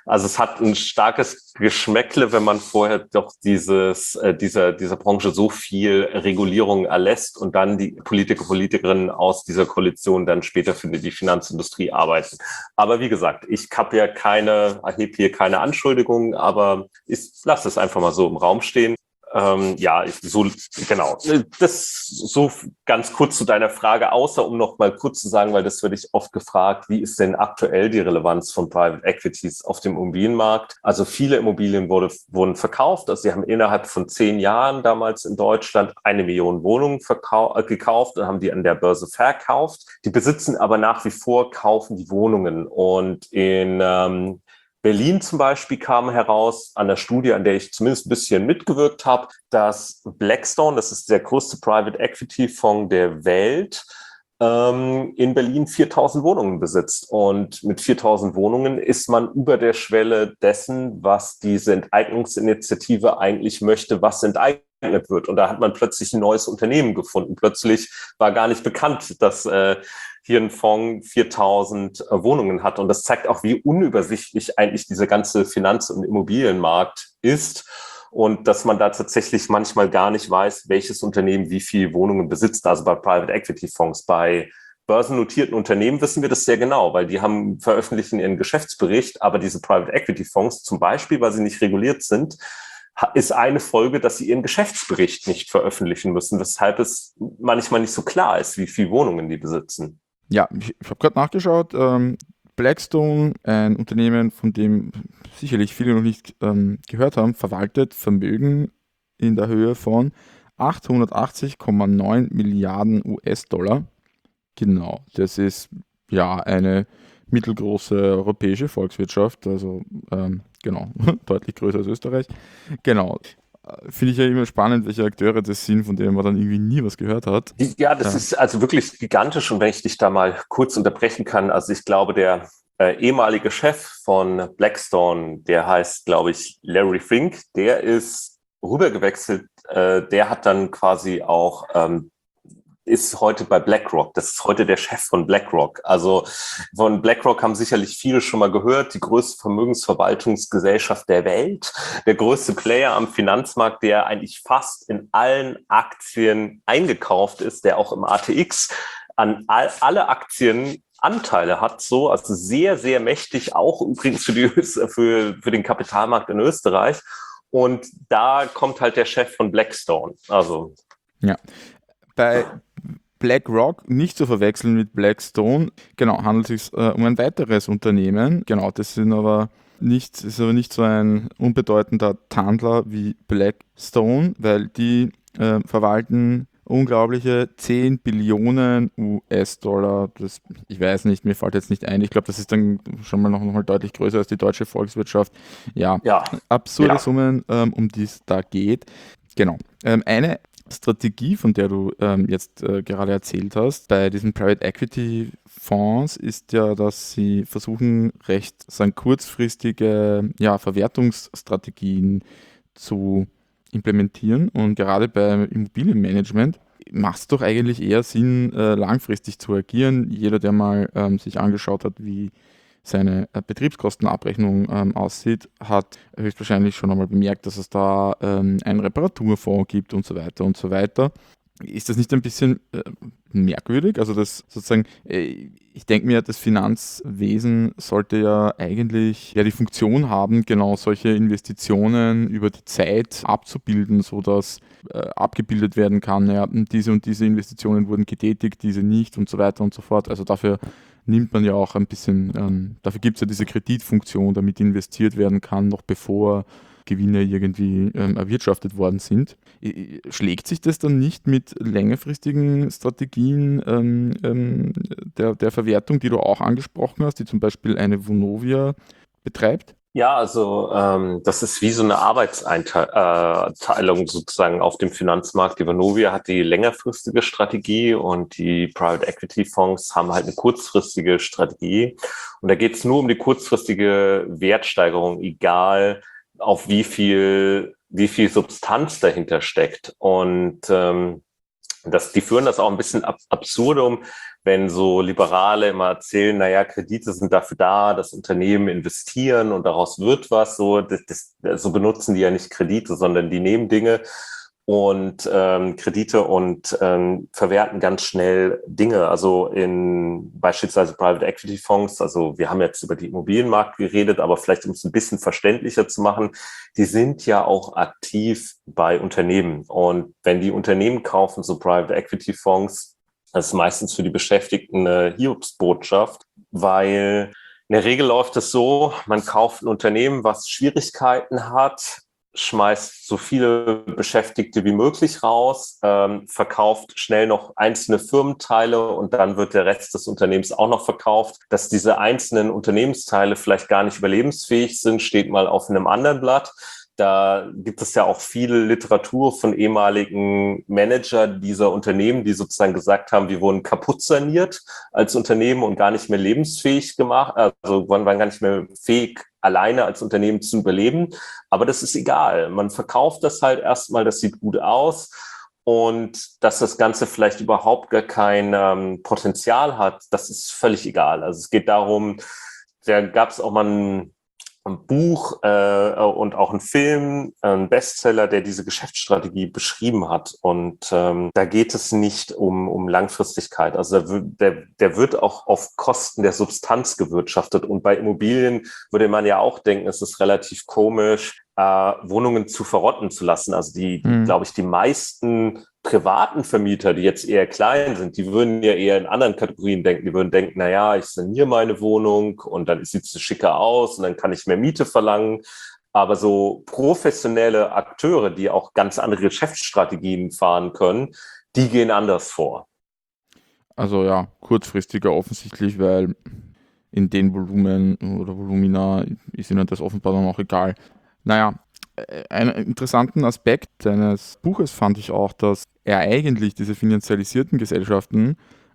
Also es hat ein starkes Geschmäckle, wenn man vorher doch dieses, äh, dieser, dieser Branche so viel Regulierung erlässt und dann die Politiker, Politikerinnen aus dieser Koalition dann später für die Finanzindustrie arbeiten. Aber wie gesagt, ich habe ja keine, erhebe hier keine Anschuldigungen, aber ich lasse es einfach mal so im Raum stehen. Ähm, ja, ich, so genau. Das so ganz kurz zu deiner Frage, außer um noch mal kurz zu sagen, weil das werde ich oft gefragt, wie ist denn aktuell die Relevanz von Private Equities auf dem Immobilienmarkt? Also viele Immobilien wurde, wurden verkauft. Also sie haben innerhalb von zehn Jahren damals in Deutschland eine Million Wohnungen verkau- äh, gekauft und haben die an der Börse verkauft. Die besitzen aber nach wie vor, kaufen die Wohnungen. Und in ähm, Berlin zum Beispiel kam heraus, an der Studie, an der ich zumindest ein bisschen mitgewirkt habe, dass Blackstone, das ist der größte Private Equity Fonds der Welt, ähm, in Berlin viertausend Wohnungen besitzt. Und mit viertausend Wohnungen ist man über der Schwelle dessen, was diese Enteignungsinitiative eigentlich möchte, was enteignet wird. Und da hat man plötzlich ein neues Unternehmen gefunden. Plötzlich war gar nicht bekannt, dass äh, hier ein Fonds viertausend äh, Wohnungen hat. Und das zeigt auch, wie unübersichtlich eigentlich dieser ganze Finanz- und Immobilienmarkt ist. Und dass man da tatsächlich manchmal gar nicht weiß, welches Unternehmen wie viele Wohnungen besitzt. Also bei Private Equity Fonds, bei börsennotierten Unternehmen wissen wir das sehr genau, weil die haben veröffentlichen ihren Geschäftsbericht, aber diese Private Equity Fonds zum Beispiel, weil sie nicht reguliert sind, ist eine Folge, dass sie ihren Geschäftsbericht nicht veröffentlichen müssen, weshalb es manchmal nicht so klar ist, wie viele Wohnungen die besitzen. Ja, ich, ich habe gerade nachgeschaut. Ähm, Blackstone, ein Unternehmen, von dem sicherlich viele noch nicht ähm, gehört haben, verwaltet Vermögen in der Höhe von achthundertachtzig Komma neun Milliarden U S-Dollar. Genau, das ist ja eine mittelgroße europäische Volkswirtschaft, also ähm, genau, deutlich größer als Österreich. Genau. Äh, Finde ich ja immer spannend, welche Akteure das sind, von denen man dann irgendwie nie was gehört hat. Ja, das Äh, ist also wirklich gigantisch. Und wenn ich dich da mal kurz unterbrechen kann, also ich glaube, der äh, ehemalige Chef von Blackstone, der heißt, glaube ich, Larry Fink, der ist rübergewechselt. Äh, der hat dann quasi auch ähm, ist heute bei BlackRock. Das ist heute der Chef von BlackRock. Also von BlackRock haben sicherlich viele schon mal gehört. Die größte Vermögensverwaltungsgesellschaft der Welt. Der größte Player am Finanzmarkt, der eigentlich fast in allen Aktien eingekauft ist, der auch im A T X an all, alle Aktien Anteile hat, so, also sehr, sehr mächtig, auch übrigens für, die, für, für den Kapitalmarkt in Österreich. Und da kommt halt der Chef von Blackstone. Also ja. Bei BlackRock nicht zu verwechseln mit Blackstone. Genau, handelt es sich äh, um ein weiteres Unternehmen. Genau, das sind aber nicht, ist aber nicht so ein unbedeutender Tandler wie Blackstone, weil die äh, verwalten unglaubliche zehn Billionen U S-Dollar. Das, ich weiß nicht, mir fällt jetzt nicht ein. Ich glaube, das ist dann schon mal noch, noch mal deutlich größer als die deutsche Volkswirtschaft. Ja, ja, absurde ja. Summen, ähm, um die es da geht. Genau. Ähm, eine Strategie, von der du ähm, jetzt äh, gerade erzählt hast, bei diesen Private Equity Fonds ist ja, dass sie versuchen, recht sagen, kurzfristige ja, Verwertungsstrategien zu implementieren. Und gerade beim Immobilienmanagement macht es doch eigentlich eher Sinn, äh, langfristig zu agieren. Jeder, der mal ähm, sich angeschaut hat, wie seine äh, Betriebskostenabrechnung ähm, aussieht, hat höchstwahrscheinlich schon einmal bemerkt, dass es da ähm, einen Reparaturfonds gibt und so weiter und so weiter. Ist das nicht ein bisschen äh, merkwürdig? Also das sozusagen, äh, ich denke mir, das Finanzwesen sollte ja eigentlich ja die Funktion haben, genau solche Investitionen über die Zeit abzubilden, sodass äh, abgebildet werden kann, ja, diese und diese Investitionen wurden getätigt, diese nicht und so weiter und so fort. Also dafür nimmt man ja auch ein bisschen, ähm, dafür gibt es ja diese Kreditfunktion, damit investiert werden kann, noch bevor Gewinne irgendwie ähm, erwirtschaftet worden sind. I- Schlägt sich das dann nicht mit längerfristigen Strategien ähm, ähm, der, der Verwertung, die du auch angesprochen hast, die zum Beispiel eine Vonovia betreibt? Ja, also ähm, das ist wie so eine Arbeitseinteilung sozusagen auf dem Finanzmarkt. Die Vonovia hat die längerfristige Strategie und die Private Equity Fonds haben halt eine kurzfristige Strategie. Und da geht es nur um die kurzfristige Wertsteigerung, egal auf wie viel, wie viel Substanz dahinter steckt. Und ähm, Das, die führen das auch ein bisschen ab, absurdum, wenn so Liberale immer erzählen, naja, Kredite sind dafür da, dass Unternehmen investieren und daraus wird was. So, das, das, so benutzen die ja nicht Kredite, sondern die nehmen Dinge und ähm, Kredite und ähm, verwerten ganz schnell Dinge. Also in beispielsweise Private Equity Fonds, also wir haben jetzt über die Immobilienmarkt geredet, aber vielleicht um es ein bisschen verständlicher zu machen, die sind ja auch aktiv bei Unternehmen. Und wenn die Unternehmen kaufen, so Private Equity Fonds, das ist meistens für die Beschäftigten eine Hiobsbotschaft, weil in der Regel läuft es so, man kauft ein Unternehmen, was Schwierigkeiten hat, schmeißt so viele Beschäftigte wie möglich raus, ähm, verkauft schnell noch einzelne Firmenteile und dann wird der Rest des Unternehmens auch noch verkauft. Dass diese einzelnen Unternehmensteile vielleicht gar nicht überlebensfähig sind, steht mal auf einem anderen Blatt. Da gibt es ja auch viel Literatur von ehemaligen Manager dieser Unternehmen, die sozusagen gesagt haben, wir wurden kaputt saniert als Unternehmen und gar nicht mehr lebensfähig gemacht, also waren gar nicht mehr fähig, alleine als Unternehmen zu überleben. Aber das ist egal. Man verkauft das halt erstmal, das sieht gut aus. Und dass das Ganze vielleicht überhaupt gar kein ähm, Potenzial hat, das ist völlig egal. Also es geht darum, da gab es auch mal ein ein Buch äh, und auch ein Film, ein Bestseller, der diese Geschäftsstrategie beschrieben hat. Und ähm, da geht es nicht um, um Langfristigkeit. Also der, der, der wird auch auf Kosten der Substanz gewirtschaftet. Und bei Immobilien würde man ja auch denken, es ist relativ komisch, äh, Wohnungen zu verrotten zu lassen. Also die, die Mhm. glaube ich, die meisten privaten Vermieter, die jetzt eher klein sind, die würden ja eher in anderen Kategorien denken. Die würden denken, na ja, ich saniere meine Wohnung und dann sieht sie schicker aus und dann kann ich mehr Miete verlangen. Aber so professionelle Akteure, die auch ganz andere Geschäftsstrategien fahren können, die gehen anders vor. Also ja, kurzfristiger offensichtlich, weil in den Volumen oder Volumina ist ihnen das offenbar dann auch egal. Naja, äh, einen interessanten Aspekt deines Buches fand ich auch, dass er eigentlich diese finanzialisierten Gesellschaften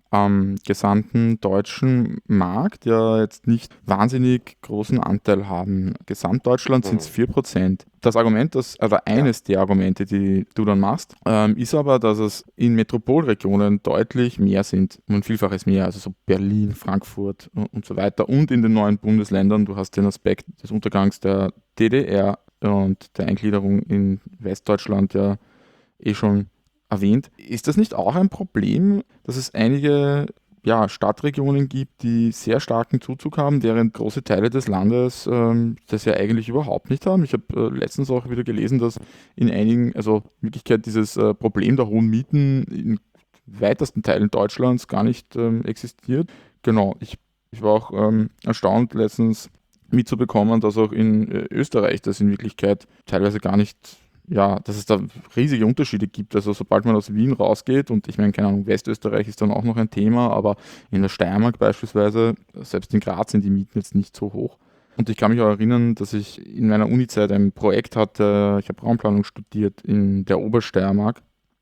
am gesamten deutschen Markt ja jetzt nicht wahnsinnig großen Anteil haben. Gesamtdeutschland sind es Mhm. vier Prozent. Das Argument, das, oder eines der Argumente, die du dann machst, ähm, ist aber, dass es in Metropolregionen deutlich mehr sind, um ein Vielfaches mehr, also so Berlin, Frankfurt und, und so weiter. Und in den neuen Bundesländern, du hast den Aspekt des Untergangs der D D R und der Eingliederung in Westdeutschland ja eh schon erwähnt. Ist das nicht auch ein Problem, dass es einige ja, Stadtregionen gibt, die sehr starken Zuzug haben, während große Teile des Landes ähm, das ja eigentlich überhaupt nicht haben? Ich habe äh, letztens auch wieder gelesen, dass in einigen, also in Wirklichkeit dieses äh, Problem der hohen Mieten in weitesten Teilen Deutschlands gar nicht ähm, existiert. Genau, ich, ich war auch ähm, erstaunt letztens mitzubekommen, dass auch in äh, Österreich das in Wirklichkeit teilweise gar nicht, ja, dass es da riesige Unterschiede gibt. Also sobald man aus Wien rausgeht und ich meine, keine Ahnung, Westösterreich ist dann auch noch ein Thema, aber in der Steiermark beispielsweise, selbst in Graz sind die Mieten jetzt nicht so hoch. Und ich kann mich auch erinnern, dass ich in meiner Uni-Zeit ein Projekt hatte, ich habe Raumplanung studiert in der Obersteiermark,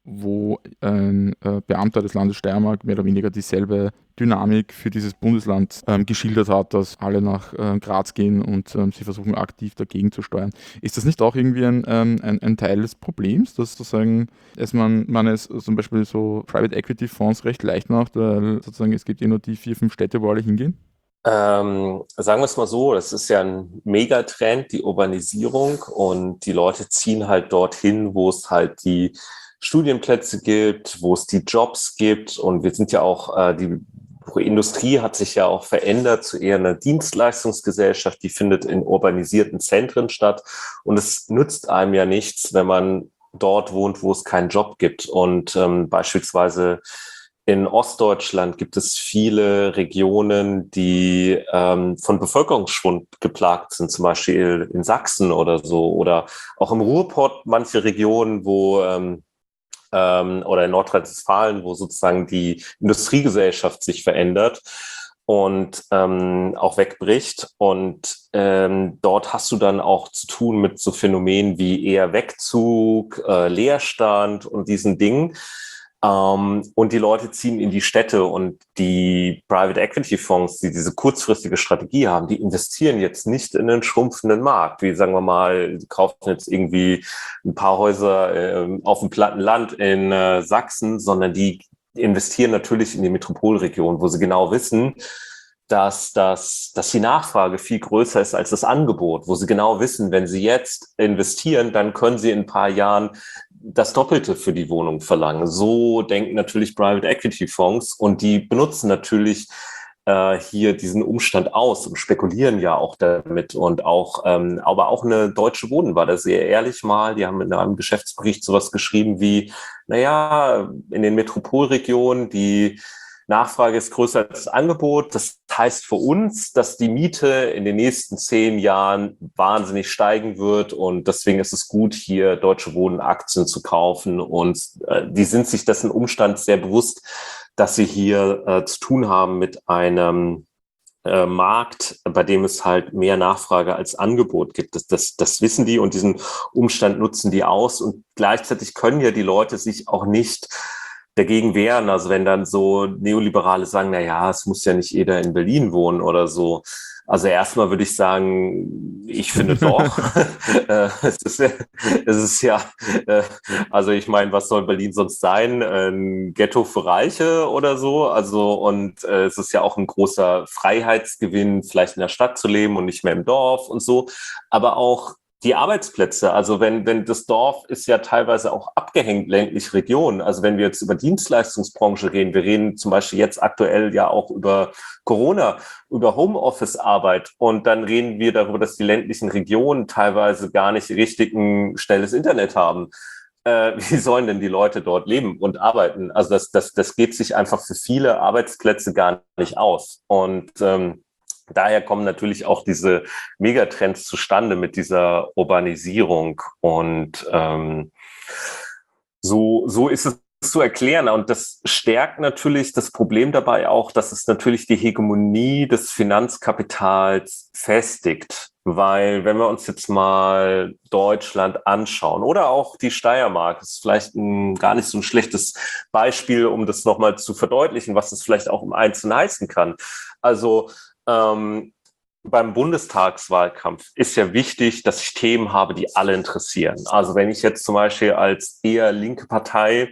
wo ein äh, Beamter des Landes Steiermark mehr oder weniger dieselbe Dynamik für dieses Bundesland ähm, geschildert hat, dass alle nach äh, Graz gehen und ähm, sie versuchen aktiv dagegen zu steuern. Ist das nicht auch irgendwie ein, ähm, ein, ein Teil des Problems, dass sozusagen es man, man es zum Beispiel so Private Equity Fonds recht leicht macht, weil sozusagen es gibt eh nur die vier, fünf Städte, wo alle hingehen? Ähm, sagen wir es mal so, das ist ja ein Megatrend, die Urbanisierung, und die Leute ziehen halt dorthin, wo es halt die Studienplätze gibt, wo es die Jobs gibt, und wir sind ja auch, äh, die Industrie hat sich ja auch verändert zu eher einer Dienstleistungsgesellschaft, die findet in urbanisierten Zentren statt, und es nützt einem ja nichts, wenn man dort wohnt, wo es keinen Job gibt. Und ähm, beispielsweise in Ostdeutschland gibt es viele Regionen, die ähm, von Bevölkerungsschwund geplagt sind, zum Beispiel in Sachsen oder so, oder auch im Ruhrpott manche Regionen, wo ähm, ähm, oder in Nordrhein-Westfalen, wo sozusagen die Industriegesellschaft sich verändert und ähm, auch wegbricht. Und ähm, dort hast du dann auch zu tun mit so Phänomenen wie eher Wegzug, äh, Leerstand und diesen Dingen. Ähm, und die Leute ziehen in die Städte und die Private Equity Fonds, die diese kurzfristige Strategie haben, die investieren jetzt nicht in einen schrumpfenden Markt, wie sagen wir mal, die kaufen jetzt irgendwie ein paar Häuser äh, auf dem platten Land in äh, Sachsen, sondern die investieren natürlich in die Metropolregion, wo sie genau wissen, dass, das, dass die Nachfrage viel größer ist als das Angebot, wo sie genau wissen, wenn sie jetzt investieren, dann können sie in ein paar Jahren das Doppelte für die Wohnung verlangen. So denken natürlich Private Equity Fonds und die benutzen natürlich äh, hier diesen Umstand aus und spekulieren ja auch damit und auch, ähm, aber auch eine Deutsche Wohnen war da sehr ehrlich mal. Die haben in einem Geschäftsbericht sowas geschrieben wie, naja, in den Metropolregionen, die Nachfrage ist größer als das Angebot. Das heißt für uns, dass die Miete in den nächsten zehn Jahren wahnsinnig steigen wird und deswegen ist es gut, hier Deutsche Wohnen Aktien zu kaufen und äh, die sind sich dessen Umstand sehr bewusst, dass sie hier äh, zu tun haben mit einem äh, Markt, bei dem es halt mehr Nachfrage als Angebot gibt. Das, das, das wissen die und diesen Umstand nutzen die aus und gleichzeitig können ja die Leute sich auch nicht dagegen wehren. Also wenn dann so Neoliberale sagen, na ja, es muss ja nicht jeder in Berlin wohnen oder so. Also erstmal würde ich sagen, ich finde doch. äh, es, ist, es ist ja, äh, also ich meine, was soll Berlin sonst sein? Ein Ghetto für Reiche oder so. Also und äh, es ist ja auch ein großer Freiheitsgewinn, vielleicht in der Stadt zu leben und nicht mehr im Dorf und so. Aber auch die Arbeitsplätze, also wenn, wenn das Dorf ist ja teilweise auch abgehängt, ländliche Regionen. Also wenn wir jetzt über Dienstleistungsbranche reden, wir reden zum Beispiel jetzt aktuell ja auch über Corona, über Homeoffice-Arbeit und dann reden wir darüber, dass die ländlichen Regionen teilweise gar nicht richtig ein schnelles Internet haben. Äh, wie sollen denn die Leute dort leben und arbeiten? Also das, das, das geht sich einfach für viele Arbeitsplätze gar nicht aus. Und ähm, daher kommen natürlich auch diese Megatrends zustande mit dieser Urbanisierung und ähm, so, so ist es zu erklären. Und das stärkt natürlich das Problem dabei auch, dass es natürlich die Hegemonie des Finanzkapitals festigt. Weil wenn wir uns jetzt mal Deutschland anschauen oder auch die Steiermark, ist vielleicht ein, gar nicht so ein schlechtes Beispiel, um das nochmal zu verdeutlichen, was das vielleicht auch im Einzelnen heißen kann. Also ähm, beim Bundestagswahlkampf ist ja wichtig, dass ich Themen habe, die alle interessieren. Also wenn ich jetzt zum Beispiel als eher linke Partei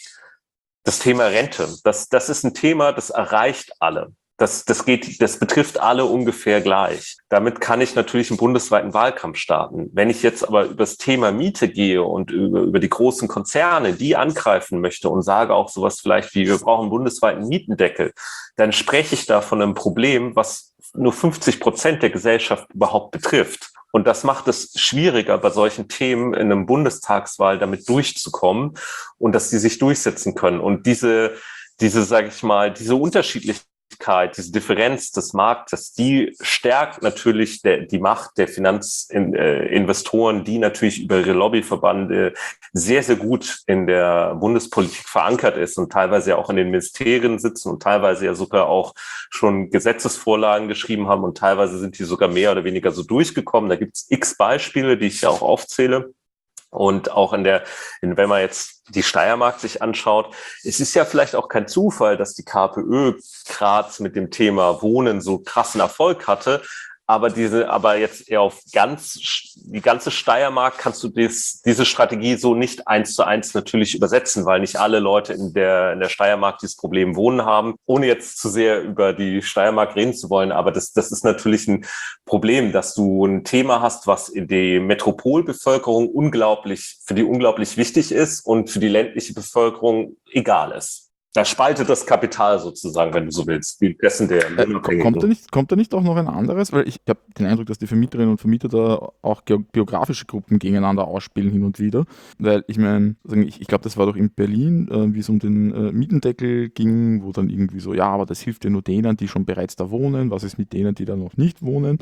das Thema Rente, das, das ist ein Thema, das erreicht alle. Das, das geht, das betrifft alle ungefähr gleich. Damit kann ich natürlich einen bundesweiten Wahlkampf starten. Wenn ich jetzt aber über das Thema Miete gehe und über, über die großen Konzerne, die angreifen möchte und sage auch sowas vielleicht wie, wir brauchen einen bundesweiten Mietendeckel, dann spreche ich da von einem Problem, was nur fünfzig Prozent der Gesellschaft überhaupt betrifft. Und das macht es schwieriger, bei solchen Themen in einem Bundestagswahl damit durchzukommen und dass die sich durchsetzen können. Und diese, diese, sage ich mal, diese unterschiedlichen diese Differenz des Marktes, die stärkt natürlich der, die Macht der Finanzinvestoren, die natürlich über ihre Lobbyverbände sehr, sehr gut in der Bundespolitik verankert ist und teilweise ja auch in den Ministerien sitzen und teilweise ja sogar auch schon Gesetzesvorlagen geschrieben haben und teilweise sind die sogar mehr oder weniger so durchgekommen. Da gibt es x Beispiele, die ich ja auch aufzähle. Und auch in der, in, wenn man jetzt die Steiermark sich anschaut, es ist ja vielleicht auch kein Zufall, dass die KPÖ Graz mit dem Thema Wohnen so krassen Erfolg hatte. Aber diese, aber jetzt eher auf ganz, die ganze Steiermark kannst du dies, diese Strategie so nicht eins zu eins natürlich übersetzen, weil nicht alle Leute in der, in der Steiermark dieses Problem Wohnen haben, ohne jetzt zu sehr über die Steiermark reden zu wollen. Aber das, das ist natürlich ein Problem, dass du ein Thema hast, was in die Metropolbevölkerung unglaublich, für die unglaublich wichtig ist und für die ländliche Bevölkerung egal ist. Da spaltet das Kapital sozusagen, wenn du so willst, wie dessen der Äh, kommt, da nicht, kommt da nicht auch noch ein anderes? Weil ich habe den Eindruck, dass die Vermieterinnen und Vermieter da auch ge geografische Gruppen gegeneinander ausspielen hin und wieder. Weil ich meine, ich, ich glaube, das war doch in Berlin, äh, wie es um den äh, Mietendeckel ging, wo dann irgendwie so, ja, aber das hilft ja nur denen, die schon bereits da wohnen. Was ist mit denen, die da noch nicht wohnen?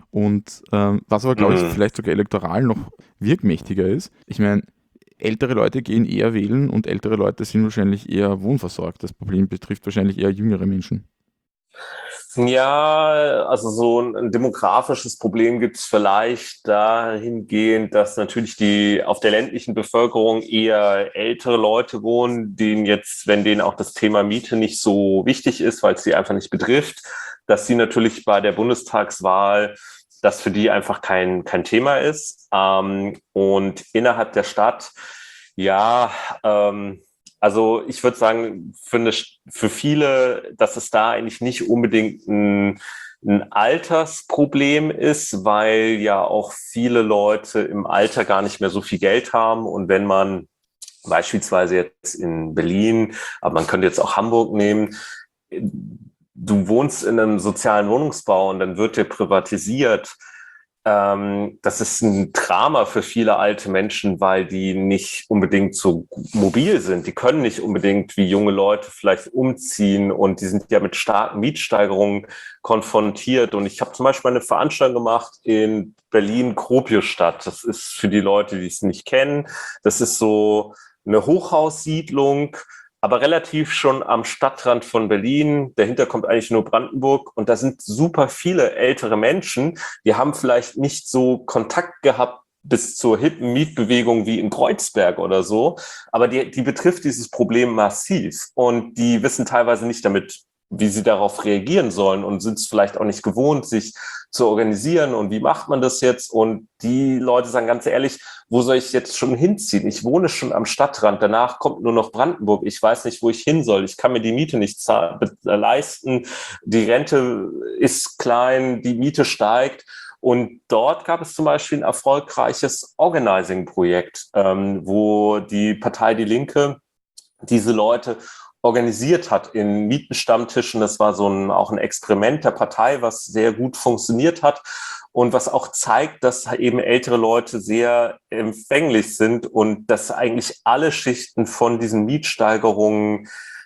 Und ähm, was aber, glaube ich, vielleicht sogar elektoral noch wirkmächtiger ist. Ich meine, ältere Leute gehen eher wählen und ältere Leute sind wahrscheinlich eher wohnversorgt. Das Problem betrifft wahrscheinlich eher jüngere Menschen. Ja, also so ein, ein demografisches Problem gibt es vielleicht dahingehend, dass natürlich die auf der ländlichen Bevölkerung eher ältere Leute wohnen, denen jetzt, wenn denen auch das Thema Miete nicht so wichtig ist, weil es sie einfach nicht betrifft, dass sie natürlich bei der Bundestagswahl das für die einfach kein, kein Thema ist. Ähm, und innerhalb der Stadt, ja, ähm, also ich würde sagen, für, eine, für viele, dass es da eigentlich nicht unbedingt ein, ein Altersproblem ist, weil ja auch viele Leute im Alter gar nicht mehr so viel Geld haben. Und wenn man beispielsweise jetzt in Berlin, aber man könnte jetzt auch Hamburg nehmen, du wohnst in einem sozialen Wohnungsbau und dann wird der privatisiert. Ähm, das ist ein Drama für viele alte Menschen, weil die nicht unbedingt so mobil sind. Die können nicht unbedingt wie junge Leute vielleicht umziehen und die sind ja mit starken Mietsteigerungen konfrontiert. Und ich habe zum Beispiel eine Veranstaltung gemacht in Berlin, Gropiusstadt. Das ist für die Leute, die es nicht kennen, das ist so eine Hochhaussiedlung, aber relativ schon am Stadtrand von Berlin. Dahinter kommt eigentlich nur Brandenburg und da sind super viele ältere Menschen, die haben vielleicht nicht so Kontakt gehabt bis zur hippen Mietbewegung wie in Kreuzberg oder so, aber die, die betrifft dieses Problem massiv und die wissen teilweise nicht damit, wie sie darauf reagieren sollen und sind es vielleicht auch nicht gewohnt, sich zu organisieren und wie macht man das jetzt? Und die Leute sagen ganz ehrlich, wo soll ich jetzt schon hinziehen? Ich wohne schon am Stadtrand, danach kommt nur noch Brandenburg. Ich weiß nicht, wo ich hin soll. Ich kann mir die Miete nicht zahlen, leisten. Die Rente ist klein, die Miete steigt. Und dort gab es zum Beispiel ein erfolgreiches Organizing-Projekt, ähm, wo die Partei Die Linke diese Leute organisiert hat in Mietenstammtischen. Das war so ein, auch ein Experiment der Partei, was sehr gut funktioniert hat und was auch zeigt, dass eben ältere Leute sehr empfänglich sind und dass eigentlich alle Schichten von diesen Mietsteigerungen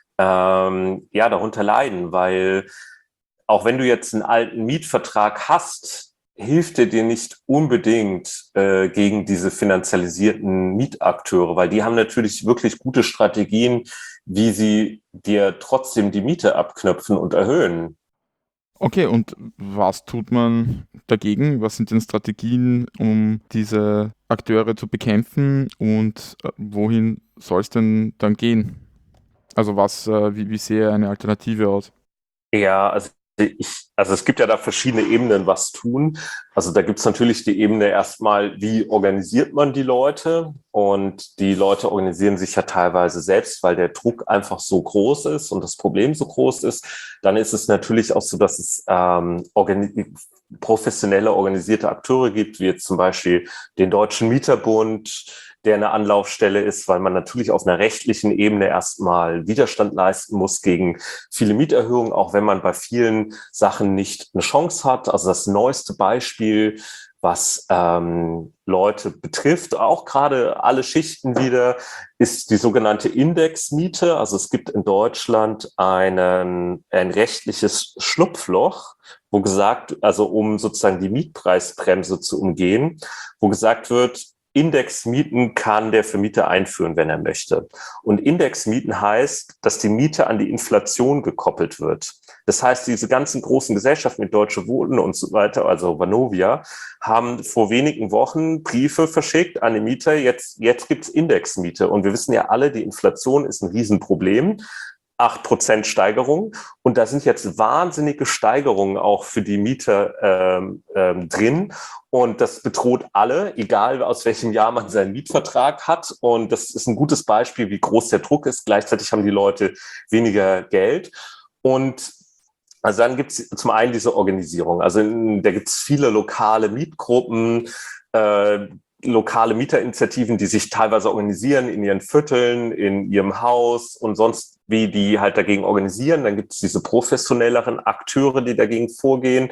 ähm, ja darunter leiden, weil auch wenn du jetzt einen alten Mietvertrag hast, hilft er dir nicht unbedingt äh, gegen diese finanzialisierten Mietakteure, weil die haben natürlich wirklich gute Strategien, wie sie dir trotzdem die Miete abknöpfen und erhöhen. Okay, und was tut man dagegen? Was sind denn Strategien, um diese Akteure zu bekämpfen und äh, wohin soll es denn dann gehen? Also was, äh, wie, wie sähe eine Alternative aus? Ja, also ich, also es gibt ja da verschiedene Ebenen, was tun. Also da gibt es natürlich die Ebene erstmal, wie organisiert man die Leute? Und die Leute organisieren sich ja teilweise selbst, weil der Druck einfach so groß ist und das Problem so groß ist. Dann ist es natürlich auch so, dass es ähm, organi- professionelle, organisierte Akteure gibt, wie jetzt zum Beispiel den Deutschen Mieterbund, der eine Anlaufstelle ist, weil man natürlich auf einer rechtlichen Ebene erstmal Widerstand leisten muss gegen viele Mieterhöhungen, auch wenn man bei vielen Sachen nicht eine Chance hat. Also das neueste Beispiel, was ähm, Leute betrifft, auch gerade alle Schichten wieder, ist die sogenannte Indexmiete. Also es gibt in Deutschland einen, ein rechtliches Schlupfloch, wo gesagt, also um sozusagen die Mietpreisbremse zu umgehen, wo gesagt wird, Indexmieten kann der Vermieter einführen, wenn er möchte. Und Indexmieten heißt, dass die Miete an die Inflation gekoppelt wird. Das heißt, diese ganzen großen Gesellschaften mit Deutsche Wohnen und so weiter, also Vonovia, haben vor wenigen Wochen Briefe verschickt an die Mieter. Jetzt, jetzt gibt's Indexmiete. Und wir wissen ja alle, die Inflation ist ein Riesenproblem. acht Prozent Steigerung. Und da sind jetzt wahnsinnige Steigerungen auch für die Mieter ähm, ähm, drin. Und das bedroht alle, egal aus welchem Jahr man seinen Mietvertrag hat. Und das ist ein gutes Beispiel, wie groß der Druck ist. Gleichzeitig haben die Leute weniger Geld. Und also dann gibt es zum einen diese Organisierung. Also in, da gibt es viele lokale Mietgruppen, äh, lokale Mieterinitiativen, die sich teilweise organisieren in ihren Vierteln, in ihrem Haus und sonst wie die halt dagegen organisieren. Dann gibt es diese professionelleren Akteure, die dagegen vorgehen,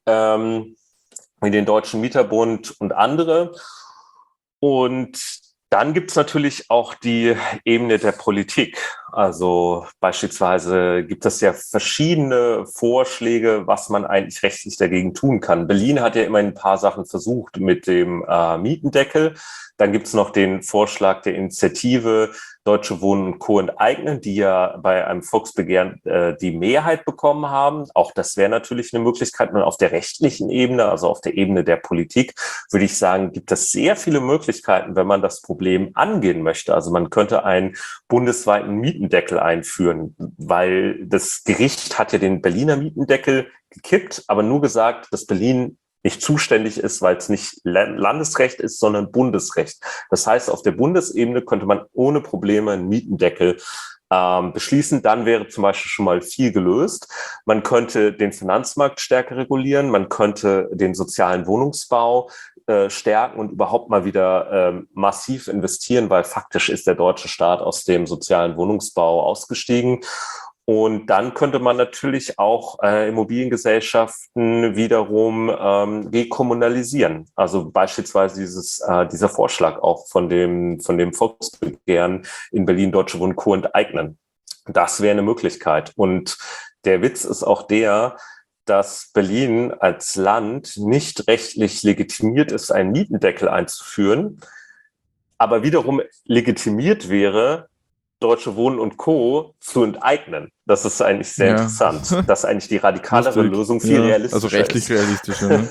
ähm, wie den Deutschen Mieterbund und andere. Und dann gibt es natürlich auch die Ebene der Politik. Also beispielsweise gibt es ja verschiedene Vorschläge, was man eigentlich rechtlich dagegen tun kann. Berlin hat ja immer ein paar Sachen versucht mit dem äh, Mietendeckel. Dann gibt es noch den Vorschlag der Initiative Deutsche Wohnen und Co. enteignen, die ja bei einem Volksbegehren äh, die Mehrheit bekommen haben. Auch das wäre natürlich eine Möglichkeit. Und auf der rechtlichen Ebene, also auf der Ebene der Politik, würde ich sagen, gibt es sehr viele Möglichkeiten, wenn man das Problem angehen möchte. Also man könnte einen bundesweiten Mietendeckel einführen, weil das Gericht hat ja den Berliner Mietendeckel gekippt, aber nur gesagt, dass Berlin nicht zuständig ist, weil es nicht Landesrecht ist, sondern Bundesrecht. Das heißt, auf der Bundesebene könnte man ohne Probleme einen Mietendeckel ähm, beschließen. Dann wäre zum Beispiel schon mal viel gelöst. Man könnte den Finanzmarkt stärker regulieren. Man könnte den sozialen Wohnungsbau äh, stärken und überhaupt mal wieder äh, massiv investieren, weil faktisch ist der deutsche Staat aus dem sozialen Wohnungsbau ausgestiegen. Und dann könnte man natürlich auch äh, Immobiliengesellschaften wiederum ähm, rekommunalisieren. Also beispielsweise dieses, äh, dieser Vorschlag auch von dem, von dem Volksbegehren in Berlin Deutsche Wohnen Co. enteignen. Das wäre eine Möglichkeit. Und der Witz ist auch der, dass Berlin als Land nicht rechtlich legitimiert ist, einen Mietendeckel einzuführen, aber wiederum legitimiert wäre, Deutsche Wohnen und Co. zu enteignen. Das ist eigentlich sehr ja. interessant. Das ist eigentlich die radikalere Lustig. Lösung, viel ja, realistischer Also rechtlich ist. realistischer. Ne?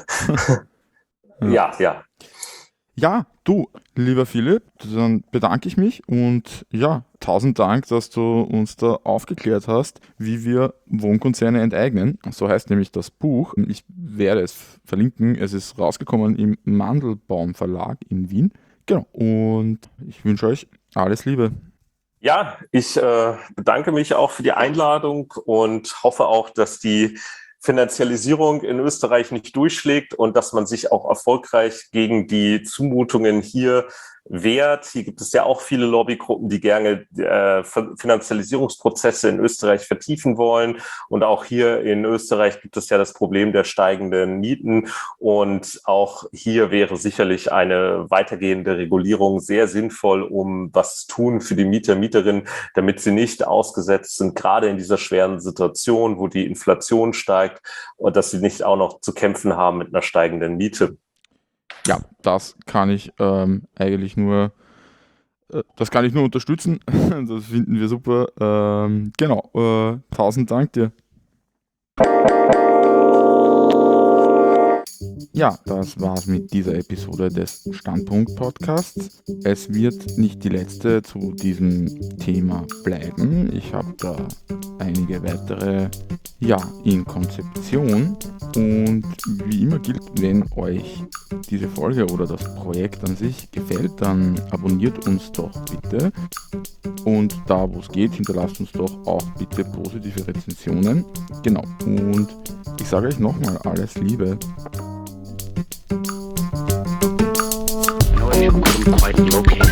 ja. ja, ja. Ja, du, lieber Philipp, dann bedanke ich mich und ja, tausend Dank, dass du uns da aufgeklärt hast, wie wir Wohnkonzerne enteignen. So heißt nämlich das Buch. Ich werde es verlinken. Es ist rausgekommen im Mandelbaum Verlag in Wien. Genau. Und ich wünsche euch alles Liebe. Ja, ich äh, bedanke mich auch für die Einladung und hoffe auch, dass die Finanzialisierung in Österreich nicht durchschlägt und dass man sich auch erfolgreich gegen die Zumutungen hier wehrt. Hier gibt es ja auch viele Lobbygruppen, die gerne äh, Finanzialisierungsprozesse in Österreich vertiefen wollen. Und auch hier in Österreich gibt es ja das Problem der steigenden Mieten. Und auch hier wäre sicherlich eine weitergehende Regulierung sehr sinnvoll, um was zu tun für die Mieter, Mieterinnen, damit sie nicht ausgesetzt sind, gerade in dieser schweren Situation, wo die Inflation steigt und dass sie nicht auch noch zu kämpfen haben mit einer steigenden Miete. Ja, das kann ich ähm, eigentlich nur, äh, das kann ich nur unterstützen. Das finden wir super. Ähm, genau, äh, tausend Dank dir. Ja, das war's mit dieser Episode des Standpunkt-Podcasts. Es wird nicht die letzte zu diesem Thema bleiben. Ich habe da einige weitere, ja, in Konzeption. Und wie immer gilt, wenn euch diese Folge oder das Projekt an sich gefällt, dann abonniert uns doch bitte. Und da, wo es geht, hinterlasst uns doch auch bitte positive Rezensionen. Genau. Und ich sage euch nochmal alles Liebe. I know you couldn't quite locate